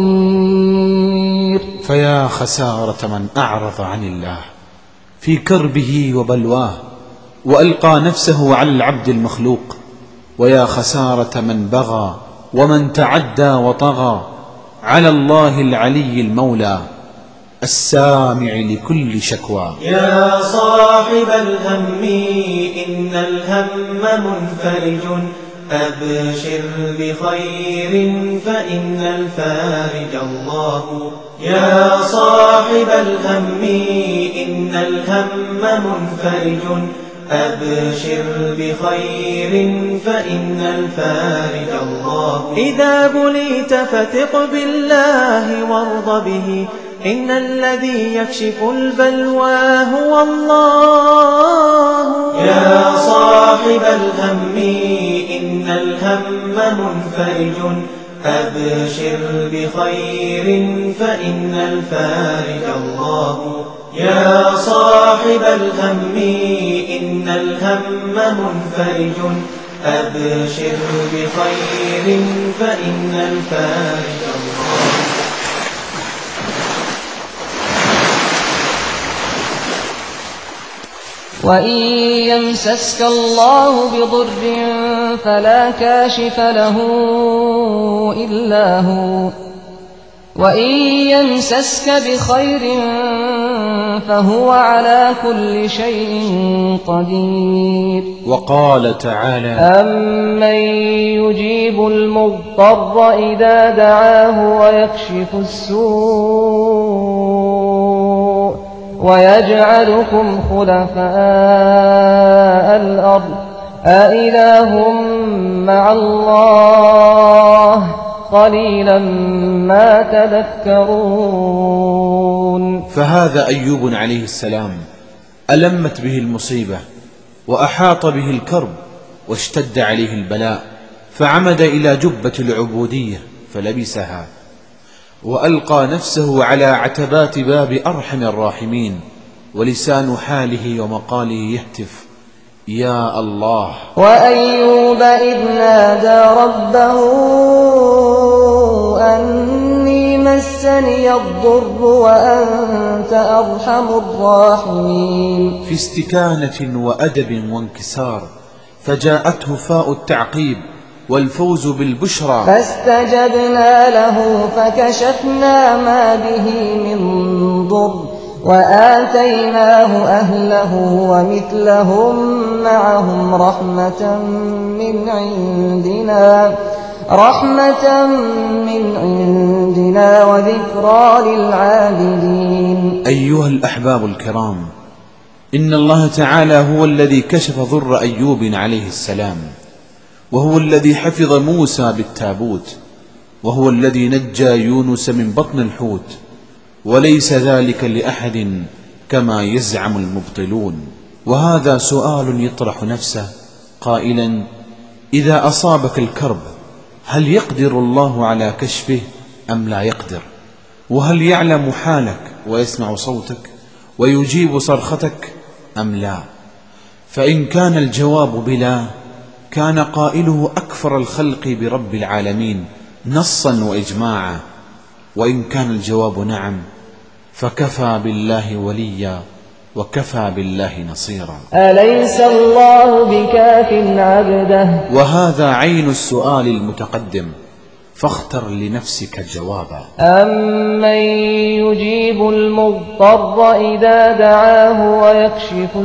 خبير. فيا خسارة من أعرض عن الله في كربه وبلواه وألقى نفسه على العبد المخلوق، ويا خسارة من بغى ومن تعدى وطغى على الله العلي المولى السامع لكل شكوى. يا صاحب الهم إن الهم منفرج أبشر بخير فإن الفارج الله. يا صاحب الهم إن الهم منفرج أبشر بخير فإن الفارج الله. إذا بليت فثق بالله وارض به إن الذي يكشف البلوى هو الله. يا صاحب الهم إن الهم منفرج أبشر بخير فإن الفارج الله. يا صاحب الهم إن الهم منفرج أبشر بخير فإن الفارج الله. وإن يمسسك الله بضر فلا كاشف له إلا هو وإن يمسسك بخير فهو على كل شيء قدير. وقال تعالى: أمن يجيب المضطر إذا دعاه ويكشف السوء ويجعلكم خلفاء الأرض أإله مع الله قليلا ما تذكرون. فهذا أيوب عليه السلام ألمت به المصيبة وأحاط به الكرب واشتد عليه البلاء، فعمد إلى جبة العبودية فلبسها وألقى نفسه على عتبات باب أرحم الراحمين، ولسان حاله ومقاله يهتف: يا الله. وأيوب إذ نادى ربه أني مسني الضر وأنت أرحم الراحمين، في استكانة وأدب وانكسار، فجاءته فاء التعقيب والفوز بالبشرى، فاستجبنا له فكشفنا ما به من ضر وآتيناه أهله ومثلهم معهم رحمة من عندنا رحمة من عندنا وذكرى للعابدين. أيها الأحباب الكرام، إن الله تعالى هو الذي كشف ضر أيوب عليه السلام، وهو الذي حفظ موسى بالتابوت، وهو الذي نجى يونس من بطن الحوت، وليس ذلك لأحد كما يزعم المبطلون. وهذا سؤال يطرح نفسه قائلا: إذا أصابك الكرب هل يقدر الله على كشفه أم لا يقدر؟ وهل يعلم حالك ويسمع صوتك ويجيب صرختك أم لا؟ فإن كان الجواب بلا كان قائله أكفر الخلق برب العالمين نصا وإجماعا، وإن كان الجواب نعم فكفى بالله وليا وكفى بالله نصيرا. أليس الله بكاف عبده؟ وهذا عين السؤال المتقدم، فاختر لنفسك جوابا. أمن يجيب المضطر إذا دعاه ويكشف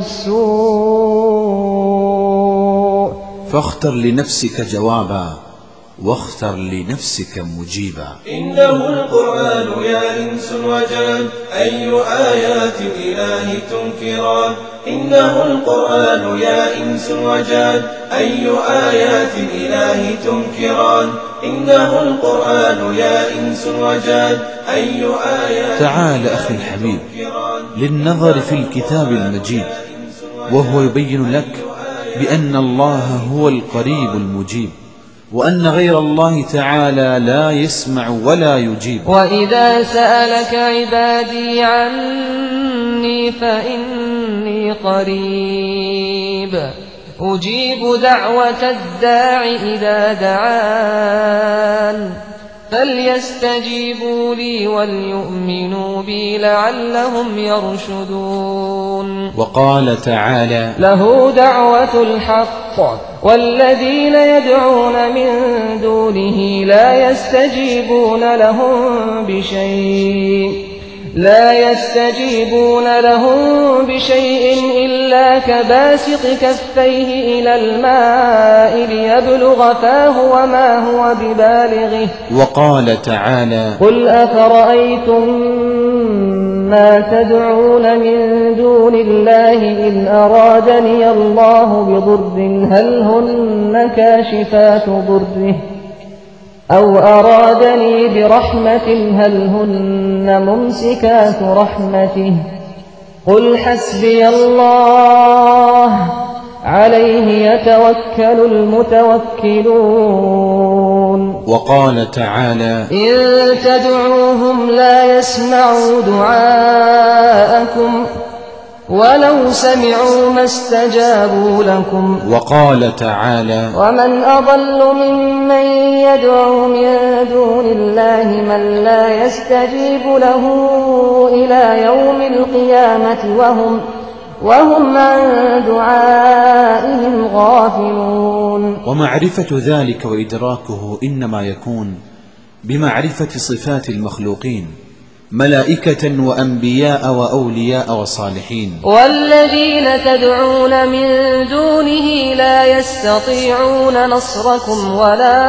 السوء، فاختر لنفسك جوابا واختر لنفسك مجيبا. إنه القرآن يا إنس وجان، أي آيات الإله تنكران. إنه القرآن يا إنس وجان، أي آيات الإله تنكران. إنه القرآن يا إنس وجان، أي آيات. تعال أخي الحبيب للنظر في الكتاب المجيد، وهو يبين لك بأن الله هو القريب المجيب، وأن غير الله تعالى لا يسمع ولا يجيب. وإذا سألك عبادي عني فإني قريب أجيب دعوة الداع إذا دعان فليستجيبوا لي وليؤمنوا بي لعلهم يرشدون. وقال تعالى: له دعوة الحق والذين يدعون من دونه لا يستجيبون لهم بشيء لا يستجيبون لهم بشيء إلا كباسط كفيه إلى الماء ليبلغ فاه وما هو ببالغه. وقال تعالى: قل أفرأيتم ما تدعون من دون الله إن أرادني الله بضر هل هن كاشفات ضره أو أرادني برحمة هل هن ممسكات رحمته قل حسبي الله عليه يتوكل المتوكلون. وقال تعالى: إن تدعوهم لا يسمعوا دعاءكم ولو سمعوا ما استجابوا لكم. وقال تعالى: ومن أضل ممن يدعو من دون الله من لا يستجيب له إلى يوم القيامة وهم وهم عن دعائهم غافلون. ومعرفة ذلك وإدراكه إنما يكون بمعرفة صفات المخلوقين ملائكة وأنبياء وأولياء وصالحين. والذين تدعون من دونه لا يستطيعون نصركم ولا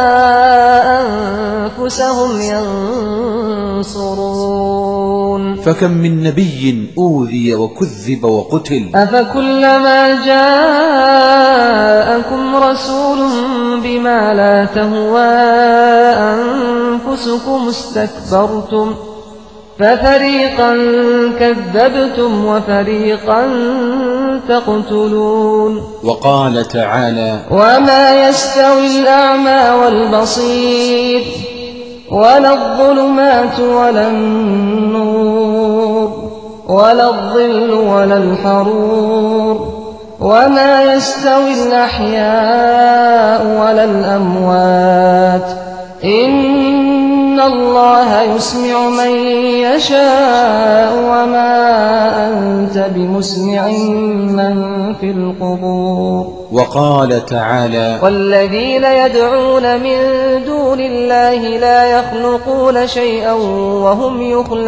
أنفسهم ينصرون. فكم من نبي أوذي وكذب وقتل أفكلما جاءكم رسول بما لا تهوى أنفسكم استكبرتم ففريقا كذبتم وفريقا تقتلون. وقال تعالى وما يستوي الأعمى والبصير ولا الظلمات ولا النور ولا الظل ولا الحرور وما يستوي الأحياء ولا الأموات إن الله يسمع من يشاء وما أنت بمسمع من في القبور. وقال تعالى والذين يدعون من دون الله لا يخلقون شيئا وهم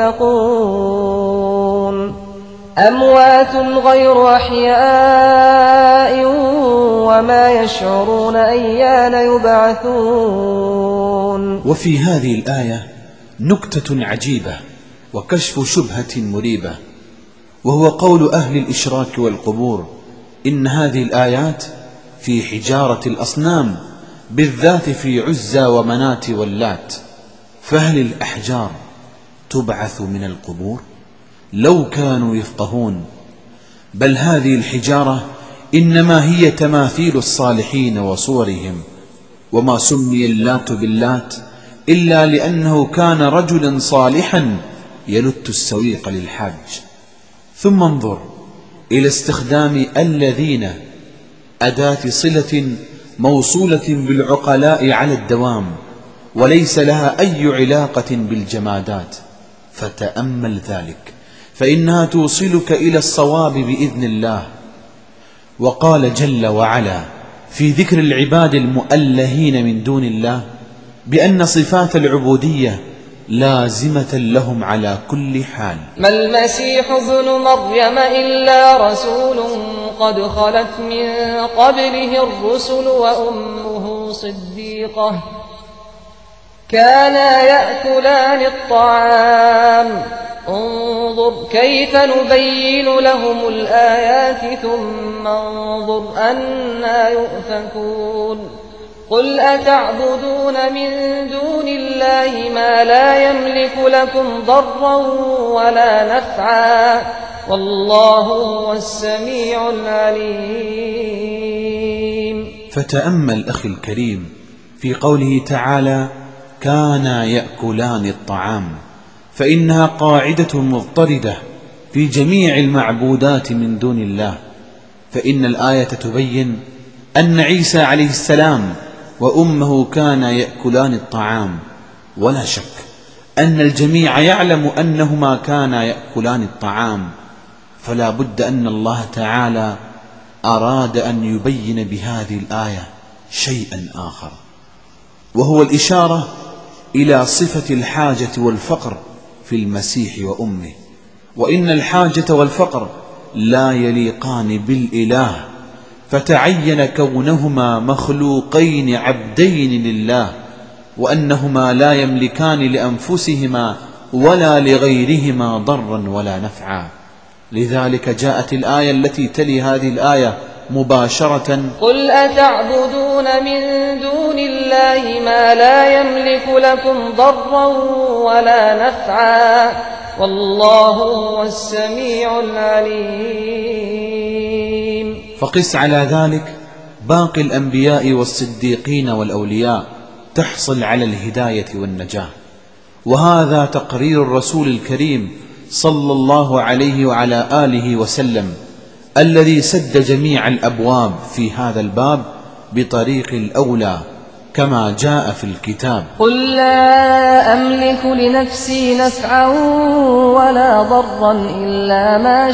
يخلقون أموات غير أحياء وما يشعرون أيان يبعثون. وفي هذه الآية نكتة عجيبة وكشف شبهة مريبة، وهو قول أهل الإشراك والقبور إن هذه الآيات في حجارة الأصنام بالذات في عزى ومنات واللات، فهل الأحجار تبعث من القبور؟ لو كانوا يفقهون. بل هذه الحجارة إنما هي تماثيل الصالحين وصورهم، وما سمي اللات باللات إلا لأنه كان رجلا صالحا يلت السويق للحاج. ثم انظر إلى استخدام الذين أداة صلة موصولة بالعقلاء على الدوام وليس لها أي علاقة بالجمادات، فتأمل ذلك فإنها توصلك إلى الصواب بإذن الله. وقال جل وعلا في ذكر العباد المؤلهين من دون الله بأن صفات العبودية لازمة لهم على كل حال. ما المسيح ابن مريم إلا رسول قد خلت من قبله الرسل وأمه صديقة كانا يأكلان الطعام انظر كيف نبين لهم الآيات ثم انظر أنا يؤفكون. قل أتعبدون من دون الله ما لا يملك لكم ضرا ولا نفعا والله هو السميع العليم. فتأمل أخي الكريم في قوله تعالى كانا يأكلان الطعام، فإنها قاعدة مضطردة في جميع المعبودات من دون الله. فإن الآية تبين أن عيسى عليه السلام وأمه كانا يأكلان الطعام، ولا شك أن الجميع يعلم أنهما كانا يأكلان الطعام، فلا بد أن الله تعالى أراد أن يبين بهذه الآية شيئا آخر، وهو الإشارة إلى صفة الحاجة والفقر في المسيح وأمه. وإن الحاجة والفقر لا يليقان بالإله، فتعين كونهما مخلوقين عبدين لله، وأنهما لا يملكان لأنفسهما ولا لغيرهما ضرا ولا نفعا. لذلك جاءت الآية التي تلي هذه الآية مباشرة قل أتعبدون من دون الله ما لا يملك لكم ضرا ولا نفعا والله هو السميع العليم. فقس على ذلك باقي الأنبياء والصديقين والأولياء تحصل على الهداية والنجاة. وهذا تقرير الرسول الكريم صلى الله عليه وعلى آله وسلم الذي سد جميع الأبواب في هذا الباب بطريق الأولى كما جاء في الكتاب. قل لا أملك لنفسي نفعا ولا ضرا إلا ما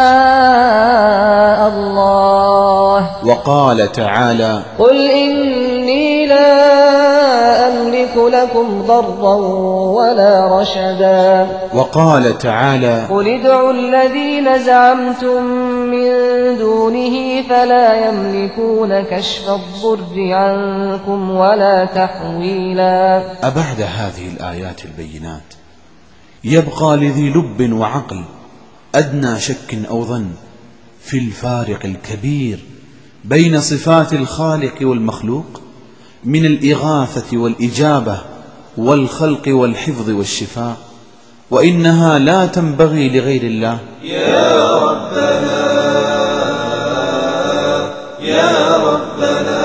شاء الله. وقال تعالى قل إني لا أملك لكم ضرا ولا رشدا. وقال تعالى قل ادعوا الذين زعمتم من دونه فلا يملكون كشف الضر عنكم ولا تحويلا. أبعد هذه الآيات البينات يبقى لذي لب وعقل أدنى شك أو ظن في الفارق الكبير بين صفات الخالق والمخلوق من الإغاثة والإجابة والخلق والحفظ والشفاء، وإنها لا تنبغي لغير الله. يا ربنا يا ربنا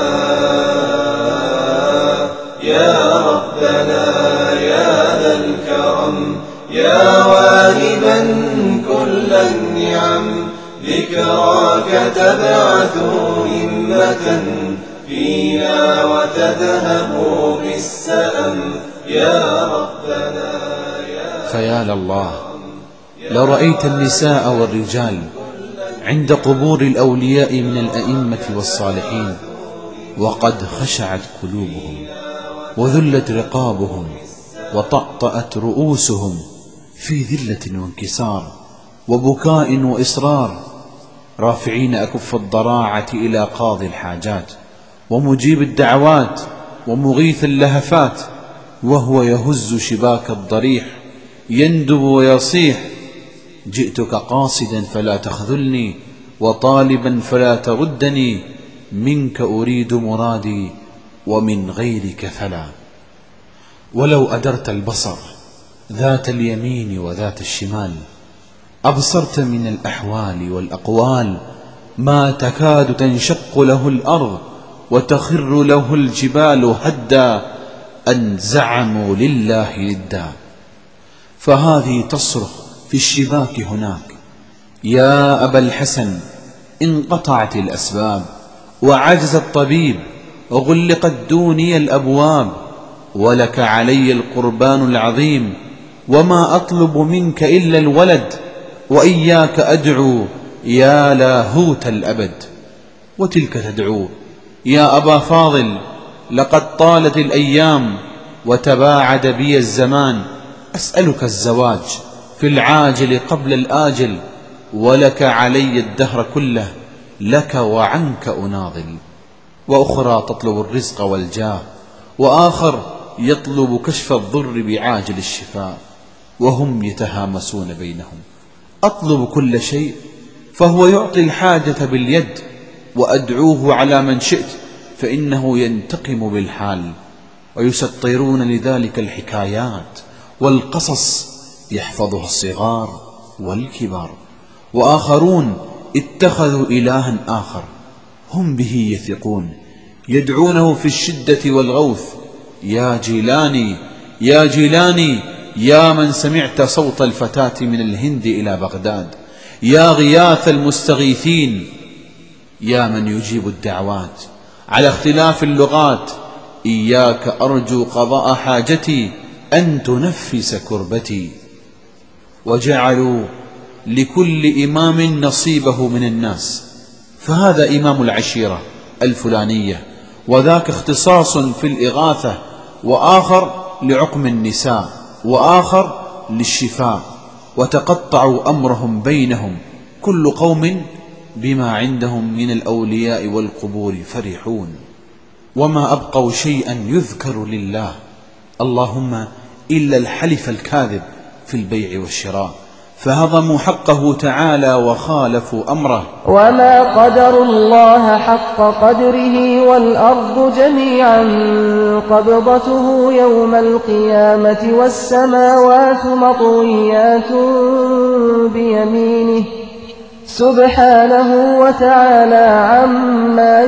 يا ربنا يا ذا الكرم يا واهبا كل النعم، ذكراك تبعث همة فينا وتذهب بالسأم. يا ربنا يا فيا لله لرأيت النساء والرجال عند قبور الأولياء من الأئمة والصالحين وقد خشعت قلوبهم وذلت رقابهم وطأطأت رؤوسهم في ذلة وانكسار وبكاء وإصرار، رافعين أكف الضراعة إلى قاضي الحاجات ومجيب الدعوات ومغيث اللهفات، وهو يهز شباك الضريح يندب ويصيح: جئتك قاصدا فلا تخذلني، وطالبا فلا تردني، منك أريد مرادي ومن غيرك فلا. ولو أدرت البصر ذات اليمين وذات الشمال أبصرت من الأحوال والأقوال ما تكاد تنشق له الأرض وتخر له الجبال هدا أن زعموا لله لدا. فهذه تصرخ في الشباك هناك: يا أبا الحسن انقطعت الأسباب وعجز الطبيب وغلقت دوني الأبواب، ولك علي القربان العظيم وما أطلب منك إلا الولد، وإياك أدعو يا لاهوت الأبد. وتلك تدعو: يا أبا فاضل لقد طالت الأيام وتباعد بي الزمان، أسألك الزواج في العاجل قبل الآجل، ولك علي الدهر كله، لك وعنك أناضل. وأخرى تطلب الرزق والجاه، وآخر يطلب كشف الضر بعاجل الشفاء، وهم يتهامسون بينهم: أطلب كل شيء فهو يعطي الحاجة باليد، وأدعوه على من شئت فإنه ينتقم بالحال. ويسطرون لذلك الحكايات والقصص يحفظها الصغار والكبار. وآخرون اتخذوا إلها آخر هم به يثقون، يدعونه في الشدة والغوث: يا جيلاني يا جيلاني، يا من سمعت صوت الفتاة من الهند إلى بغداد، يا غياث المستغيثين، يا من يجيب الدعوات على اختلاف اللغات، إياك أرجو قضاء حاجتي أن تنفس كربتي. وجعلوا لكل إمام نصيبه من الناس، فهذا إمام العشيرة الفلانية، وذاك اختصاص في الإغاثة، وآخر لعقم النساء، وآخر للشفاء. وتقطعوا أمرهم بينهم، كل قوم بما عندهم من الأولياء والقبور فرحون. وما أبقوا شيئا يذكر لله اللهم إلا الحلف الكاذب في البيع والشراء، فهضموا حقه تعالى وخالفوا أمره. وما قدروا الله حق قدره والأرض جميعا قبضته يوم القيامة والسماوات مطويات بيمينه سبحانه وتعالى عما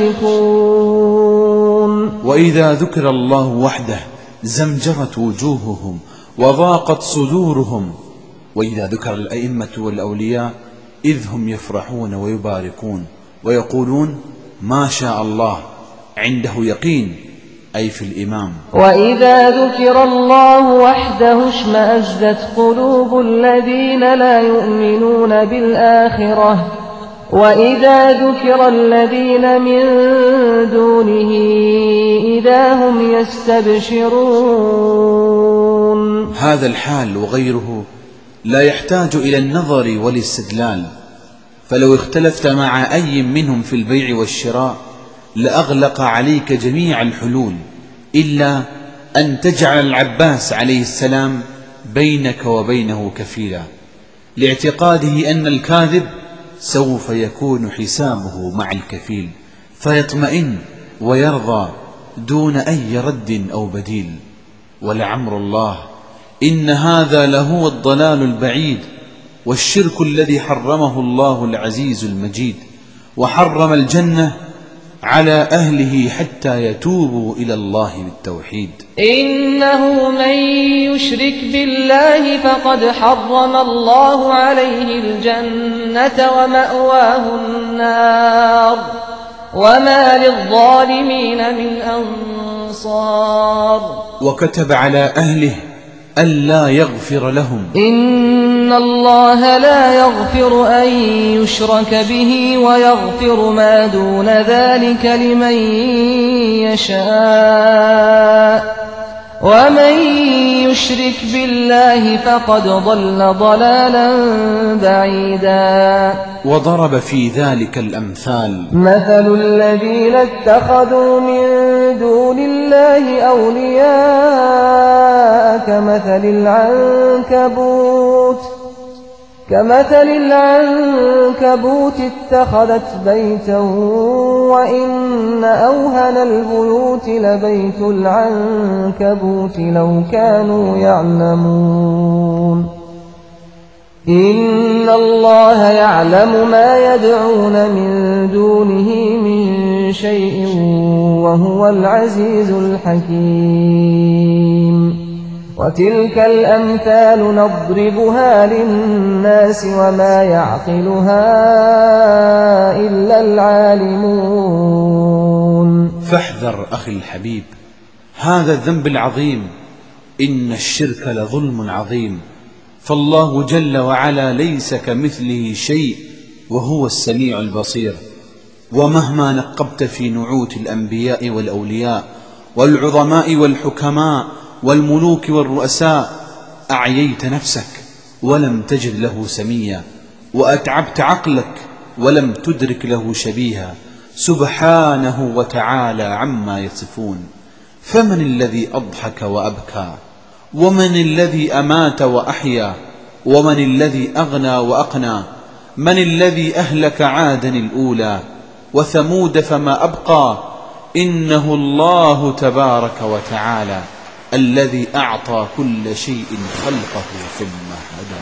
يشركون. وإذا ذكر الله وحده زمجرت وجوههم وضاقت صدورهم، وإذا ذكر الأئمة والأولياء إذ هم يفرحون ويباركون ويقولون: ما شاء الله، عنده يقين أي في الإمام. وإذا ذكر الله وحده اشمأزت قلوب الذين لا يؤمنون بالآخرة وإذا ذكر الذين من دونه إذا هم يستبشرون. هذا الحال وغيره لا يحتاج إلى النظر والاستدلال، فلو اختلفت مع أي منهم في البيع والشراء لأغلق عليك جميع الحلول إلا أن تجعل العباس عليه السلام بينك وبينه كفيلا، لاعتقاده أن الكاذب سوف يكون حسابه مع الكفيل فيطمئن ويرضى دون أي رد أو بديل. ولعمر الله إن هذا لهو الضلال البعيد والشرك الذي حرمه الله العزيز المجيد، وحرم الجنة على أهله حتى يتوبوا إلى الله بالتوحيد. إنه من يشرك بالله فقد حرم الله عليه الجنة ومأواه النار وما للظالمين من أنصار. وكتب على أهله ألا يغفر لهم. إن الله لا يغفر أن يشرك به ويغفر ما دون ذلك لمن يشاء ومن يشرك بالله فقد ضل ضلالا بعيدا. وضرب في ذلك الأمثال. مثل الذين اتخذوا من دون الله أولياء كمثل العنكبوت كمثل العنكبوت اتخذت بيتا وإن أوهن البيوت لبيت العنكبوت لو كانوا يعلمون. إن الله يعلم ما يدعون من دونه من شيء وهو العزيز الحكيم. وتلك الأمثال نضربها للناس وما يعقلها إلا العالمون. فاحذر أخي الحبيب هذا الذنب العظيم، إن الشرك لظلم عظيم، فالله جل وعلا ليس كمثله شيء وهو السميع البصير. ومهما نقبت في نعوت الأنبياء والأولياء والعظماء والحكماء والملوك والرؤساء أعييت نفسك ولم تجد له سميا، وأتعبت عقلك ولم تدرك له شبيها، سبحانه وتعالى عما يصفون. فمن الذي أضحك وأبكى؟ ومن الذي أمات وأحيا؟ ومن الذي أغنى وأقنى؟ من الذي أهلك عادا الأولى وثمود فما أبقى؟ إنه الله تبارك وتعالى الذي أعطى كل شيء خلقه ثم هدى.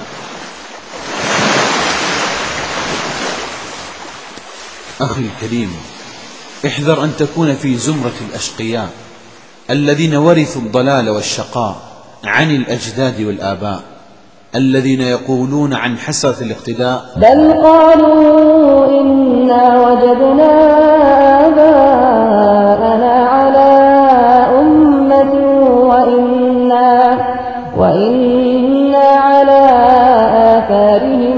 أخي الكريم، احذر أن تكون في زمرة الأشقياء الذين ورثوا الضلال والشقاء عن الأجداد والآباء، الذين يقولون عن حسرة الاقتداء بل قالوا إنا وجدنا آباءنا على أمة وإنا, وإنا على آثارهم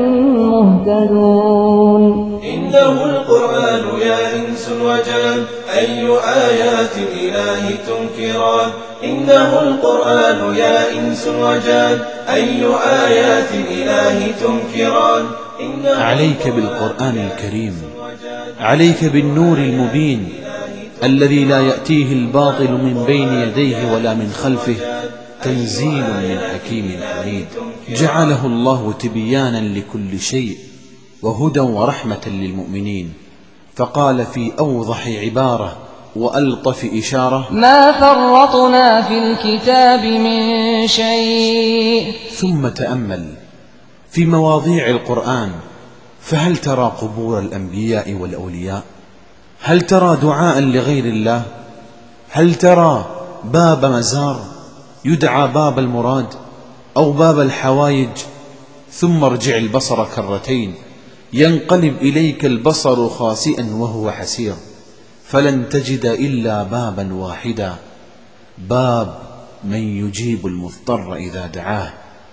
مهتدون. إنه القرآن يا إنس وجان أي آيات الإله تنكران. إنه القرآن يا إنس وجان أي آيات الإله تنكران. عليك بالقرآن الكريم، عليك بالنور المبين الذي لا يأتيه الباطل من بين يديه ولا من خلفه، تنزيل من حكيم حميد، جعله الله تبيانا لكل شيء وهدى ورحمة للمؤمنين. فقال في أوضح عبارة وألطف إشارة: ما فرطنا في الكتاب من شيء. ثم تأمل في مواضيع القرآن، فهل ترى قبور الأنبياء والأولياء؟ هل ترى دعاء لغير الله؟ هل ترى باب مزار يدعى باب المراد أو باب الحوايج؟ ثم ارجع البصر كرتين ينقلب إليك البصر خاسئا وهو حسير، فلن تجد إلا بابا واحدا باب من يجيب المضطر إذا دعاه،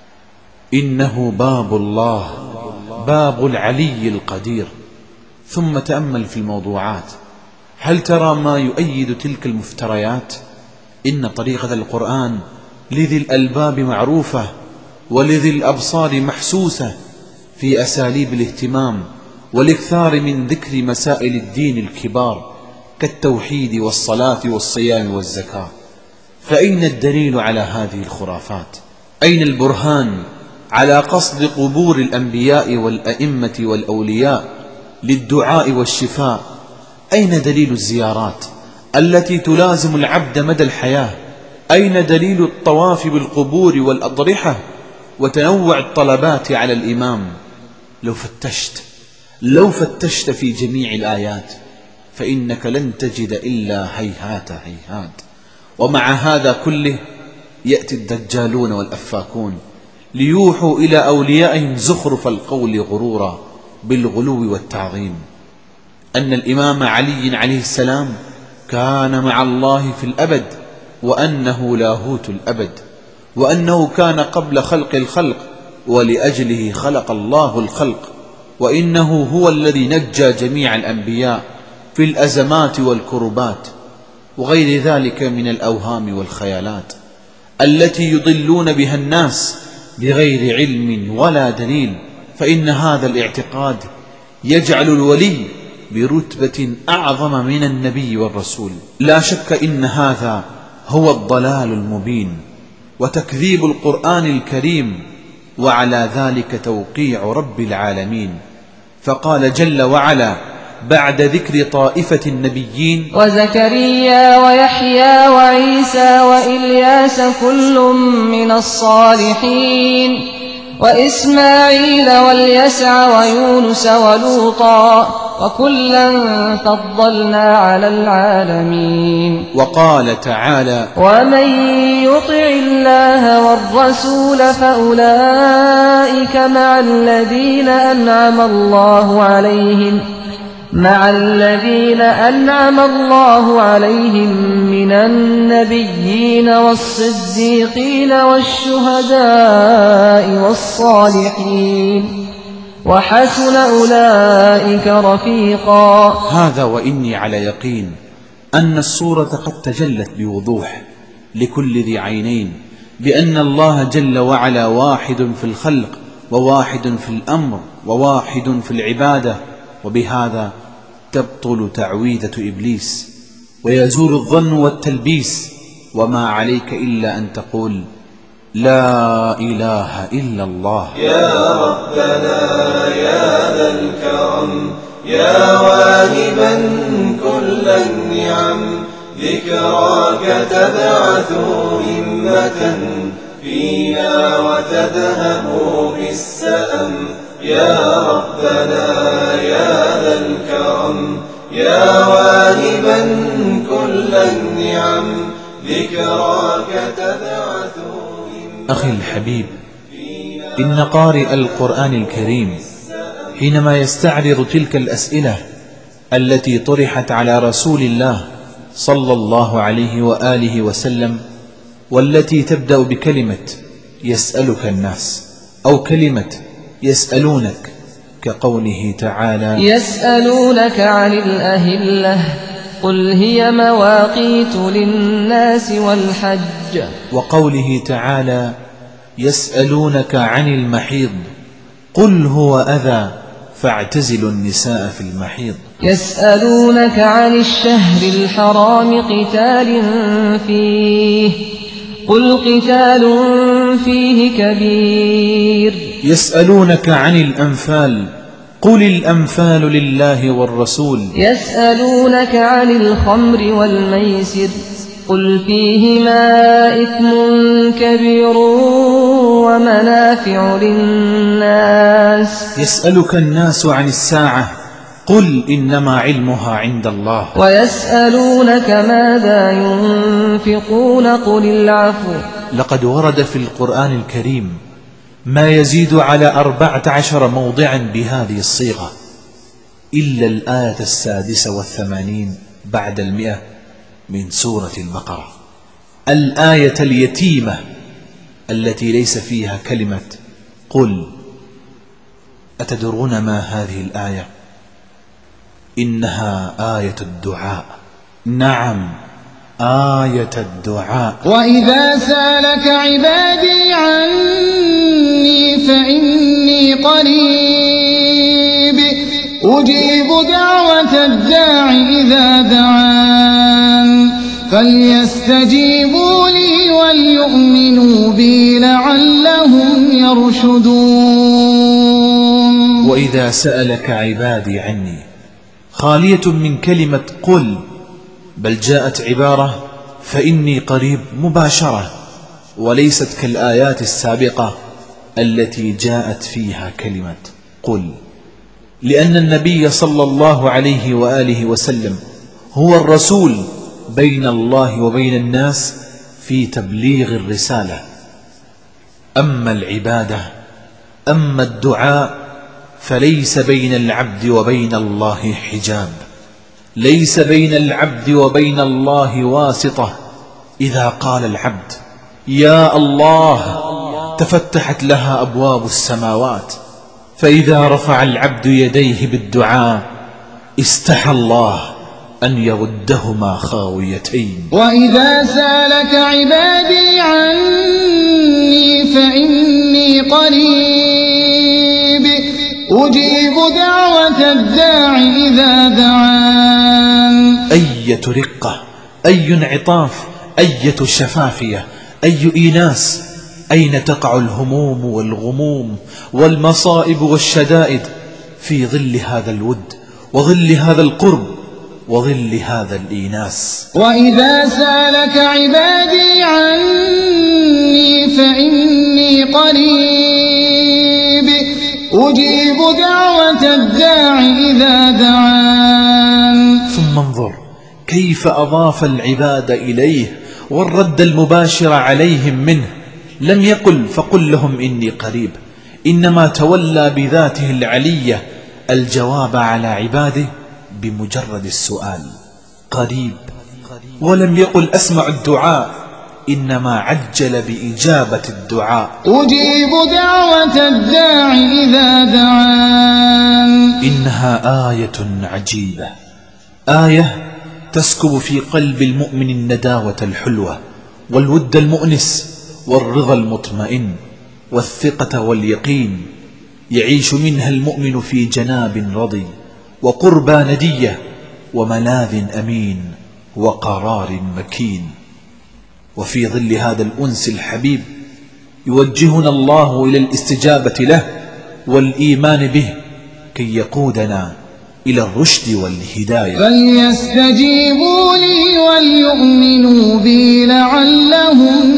إنه باب الله، باب العلي القدير. ثم تأمل في الموضوعات، هل ترى ما يؤيد تلك المفتريات؟ إن طريقة القرآن لذي الألباب معروفة ولذي الأبصار محسوسة في أساليب الاهتمام والإكثار من ذكر مسائل الدين الكبار كالتوحيد والصلاة والصيام والزكاة. فأين الدليل على هذه الخرافات؟ أين البرهان على قصد قبور الأنبياء والأئمة والأولياء للدعاء والشفاء؟ أين دليل الزيارات التي تلازم العبد مدى الحياة؟ أين دليل الطواف بالقبور والأضرحة وتنوع الطلبات على الإمام؟ لو فتشت لو فتشت في جميع الآيات فإنك لن تجد إلا هيهات هيهات. ومع هذا كله يأتي الدجالون والأفاكون ليوحوا إلى أوليائهم زخرف القول غرورا بالغلو والتعظيم، أن الإمام علي عليه السلام كان مع الله في الأبد، وأنه لاهوت الأبد، وأنه كان قبل خلق الخلق ولأجله خلق الله الخلق، وإنه هو الذي نجى جميع الأنبياء في الأزمات والكربات، وغير ذلك من الأوهام والخيالات التي يضلون بها الناس بغير علم ولا دليل. فإن هذا الاعتقاد يجعل الولي برتبة أعظم من النبي والرسول. لا شك إن هذا هو الضلال المبين وتكذيب القرآن الكريم، وعلى ذلك توقيع رب العالمين. فقال جل وعلا بعد ذكر طائفة النبيين: وزكريا ويحيى وعيسى وإلياس كل من الصالحين وإسماعيل واليسع ويونس ولوطا وكلا فضلنا على العالمين. وقال تعالى: ومن يطع الله والرسول فأولئك مع الذين أنعم الله عليهم مع الذين أنعم الله عليهم من النبيين والصديقين والشهداء والصالحين وحسن أولئك رفيقا. هذا وإني على يقين أن الصورة قد تجلت بوضوح لكل ذي عينين بأن الله جل وعلا واحد في الخلق وواحد في الأمر وواحد في العبادة، وبهذا تبطل تعويذة إبليس ويزول الظن والتلبيس. وما عليك إلا أن تقول: لا إله إلا الله. يا ربنا يا ذا الكرم يا واهبا كل النعم، ذكراك تبعث همة فينا وتذهب بالسأم. يا ربنا يا ذا الكرم يا واهبا كل النعم، ذكراك تبعث. أخي الحبيب، إن قارئ القرآن الكريم حينما يستعرض تلك الأسئلة التي طرحت على رسول الله صلى الله عليه وآله وسلم، والتي تبدأ بكلمة يسألك الناس أو كلمة يسألونك، كقوله تعالى: يسألونك عن الأهلة قل هي مواقيت للناس والحج، وقوله تعالى: يسألونك عن المحيض قل هو أذى فاعتزلوا النساء في المحيض. يسألونك عن الشهر الحرام قتال فيه قل قتال فيه كبير. يسألونك عن الأنفال قل الأنفال لله والرسول. يسألونك عن الخمر والميسر قل فيهما إثم كبير ومنافع للناس. يسألك الناس عن الساعة قل إنما علمها عند الله. ويسألونك ماذا ينفقون قل العفو. لقد ورد في القرآن الكريم ما يزيد على أربعة عشر موضعا بهذه الصيغة، إلا الآية السادسة والثمانين بعد المئة من سورة البقرة. الآية اليتيمة التي ليس فيها كلمة قل. أتدرون ما هذه الآية؟ إنها آية الدعاء. نعم، آية الدعاء. وإذا سألك عبادي عني فإني قريب أجيب دعوة الداع إذا دعان فليستجيبوا لي وليؤمنوا بي لعلهم يرشدون. وإذا سألك عبادي عني خالية من كلمة قل، بل جاءت عبارة فإني قريب مباشرة، وليست كالآيات السابقة التي جاءت فيها كلمة قل، لأن النبي صلى الله عليه وآله وسلم هو الرسول بين الله وبين الناس في تبليغ الرسالة. أما العبادة، أما الدعاء، فليس بين العبد وبين الله حجاب، ليس بين العبد وبين الله واسطة. إذا قال العبد يا الله تفتحت لها أبواب السماوات، فإذا رفع العبد يديه بالدعاء استحى الله أن يردهما خاويتين. وإذا سألك عبادي عني فإني قريب أجيب دعوة الداع إذا دعان. أية رقة، أي انعطاف، أية شفافية، أي إيناس. أين تقع الهموم والغموم والمصائب والشدائد؟ في ظل هذا الود وظل هذا القرب وظل هذا الإيناس. وإذا سألك عبادي عني فإني قريب أجيب دعوة الداع إذا دعان. ثم انظر كيف أضاف العباد إليه والرد المباشر عليهم منه. لم يقل فقل لهم إني قريب، إنما تولى بذاته العلية الجواب على عباده بمجرد السؤال قريب، ولم يقل أسمع الدعاء، إنما عجل بإجابة الدعاء. أجيب دعوة الداع إذا دعان. إنها آية عجيبة، آية تسكب في قلب المؤمن النداوة الحلوة والود المؤنس والرضا المطمئن والثقة واليقين. يعيش منها المؤمن في جناب رضي وقربى ندية وملاذ أمين وقرار مكين. وفي ظل هذا الأنس الحبيب يوجهنا الله إلى الاستجابة له والإيمان به كي يقودنا إلى الرشد والهداية. فليستجيبوا لي وليؤمنوا بي لعلهم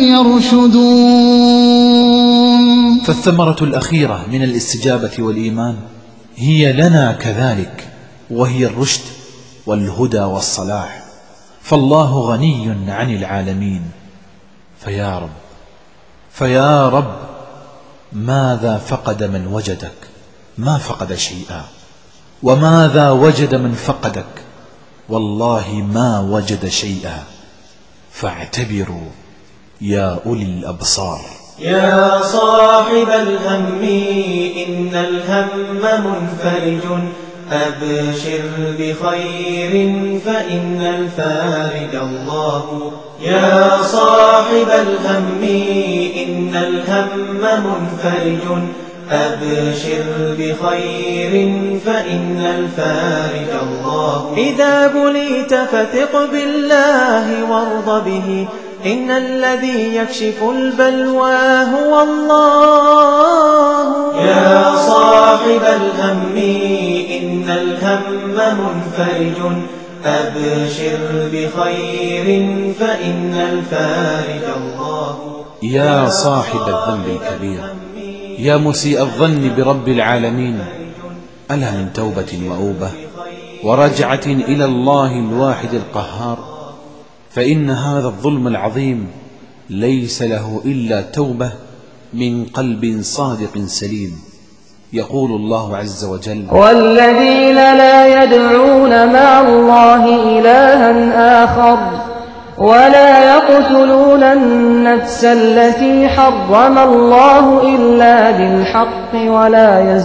يرشدون. فالثمرة الأخيرة من الاستجابة والإيمان هي لنا كذلك، وهي الرشد والهدى والصلاح. فالله غني عن العالمين. فيا رب فيا رب ماذا فقد من وجدك؟ ما فقد شيئا. وماذا وجد من فقدك؟ والله ما وجد شيئا. فاعتبروا يا أولي الأبصار. يا صاحب الهم إن الهم منفرج، أبشر بخير فإن الفارج الله. يا صاحب الهم إن الهم منفرج، أبشر بخير فإن الفارج الله. إذا بليت فثق بالله وارض به، إن الذي يكشف البلوى هو الله. يا صاحب الهم إن الهم منفرج، أبشر بخير فإن الفارج الله. يا صاحب الذنب الكبير، يا مسيء الظن برب العالمين، ألا من توبة وأوبة ورجعة إلى الله الواحد القهار؟ فإن هذا الظلم العظيم ليس له إلا توبة من قلب صادق سليم. يقول الله عز وجل: والذين لا يدعون مع الله إلها آخر ولا يقتلون النفس التي حرم الله إلا بالحق ولا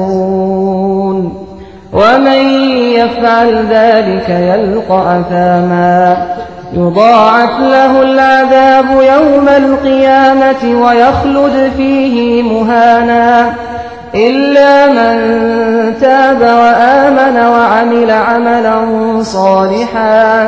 يزنون ومن يفعل ذلك يلقى أثاما يضاعف له العذاب يوم القيامة ويخلد فيه مهانا إلا من تاب وآمن وعمل عملا صالحا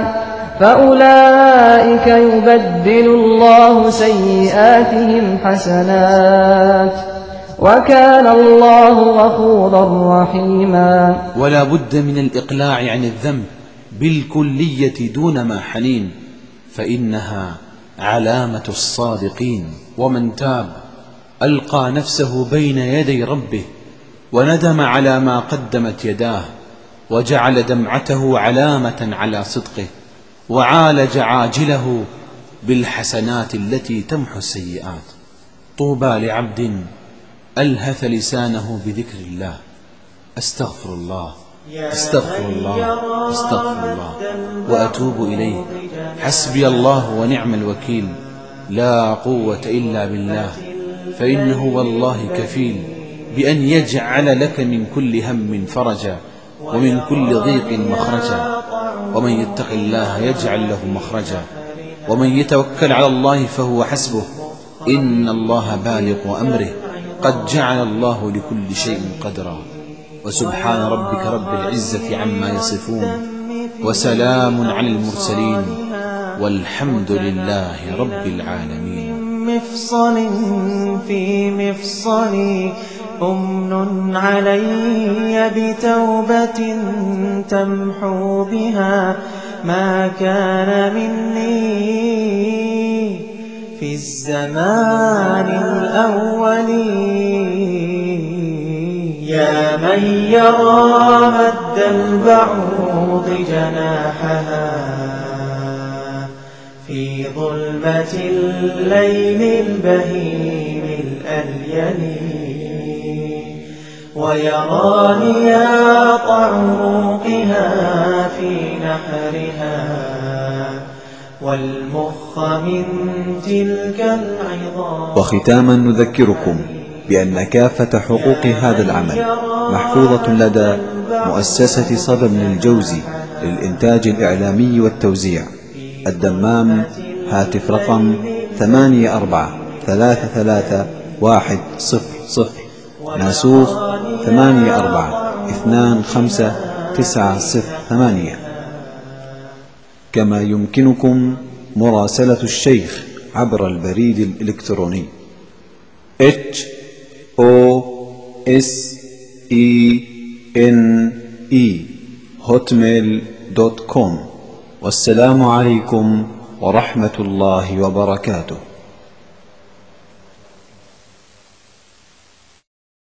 فأولئك يبدل الله سيئاتهم حسنات وكان الله غفورا رحيما. ولا بد من الإقلاع عن الذنب بالكلية دون ما حنين، فإنها علامة الصادقين. ومن تاب ألقى نفسه بين يدي ربه وندم على ما قدمت يداه، وجعل دمعته علامة على صدقه، وعالج عاجله بالحسنات التي تمحو السيئات. طوبى لعبد ألهث لسانه بذكر الله. أستغفر الله أستغفر الله أستغفر الله وأتوب إليه. حسبي الله ونعم الوكيل، لا قوة إلا بالله، فإنه والله كفيل بأن يجعل لك من كل هم فرجا ومن كل ضيق مخرجا. ومن يتق الله يجعل له مخرجا ومن يتوكل على الله فهو حسبه، إن الله بالغ أمره، قد جعل الله لكل شيء قدرا. وسبحان ربك رب العزة عما يصفون، وسلام على المرسلين، والحمد لله رب العالمين. مفصل في مفصلي أمن علي بتوبة تمحو بها ما كان مني في الزمان الأول. يا من يرى مد البعوض جناحها في ظلمة الليل البهيم الأليل، ويرى نياط عروقها في نحرها والمخ من تلك العظام. وختاما نذكركم بأن كافة حقوق هذا العمل محفوظة لدى مؤسسة صبا بن الجوزي للإنتاج الإعلامي والتوزيع، الدمام، هاتف رقم ثمانية أربعة ثلاثة ثلاثة واحد صفر صفر، ناسوخ ثمانية أربعة اثنان خمسة تسعة صفر ثمانية. كما يمكنكم مراسلة الشيخ عبر البريد الإلكتروني h o s e n e hotmail دوت كوم. والسلام عليكم ورحمة الله وبركاته.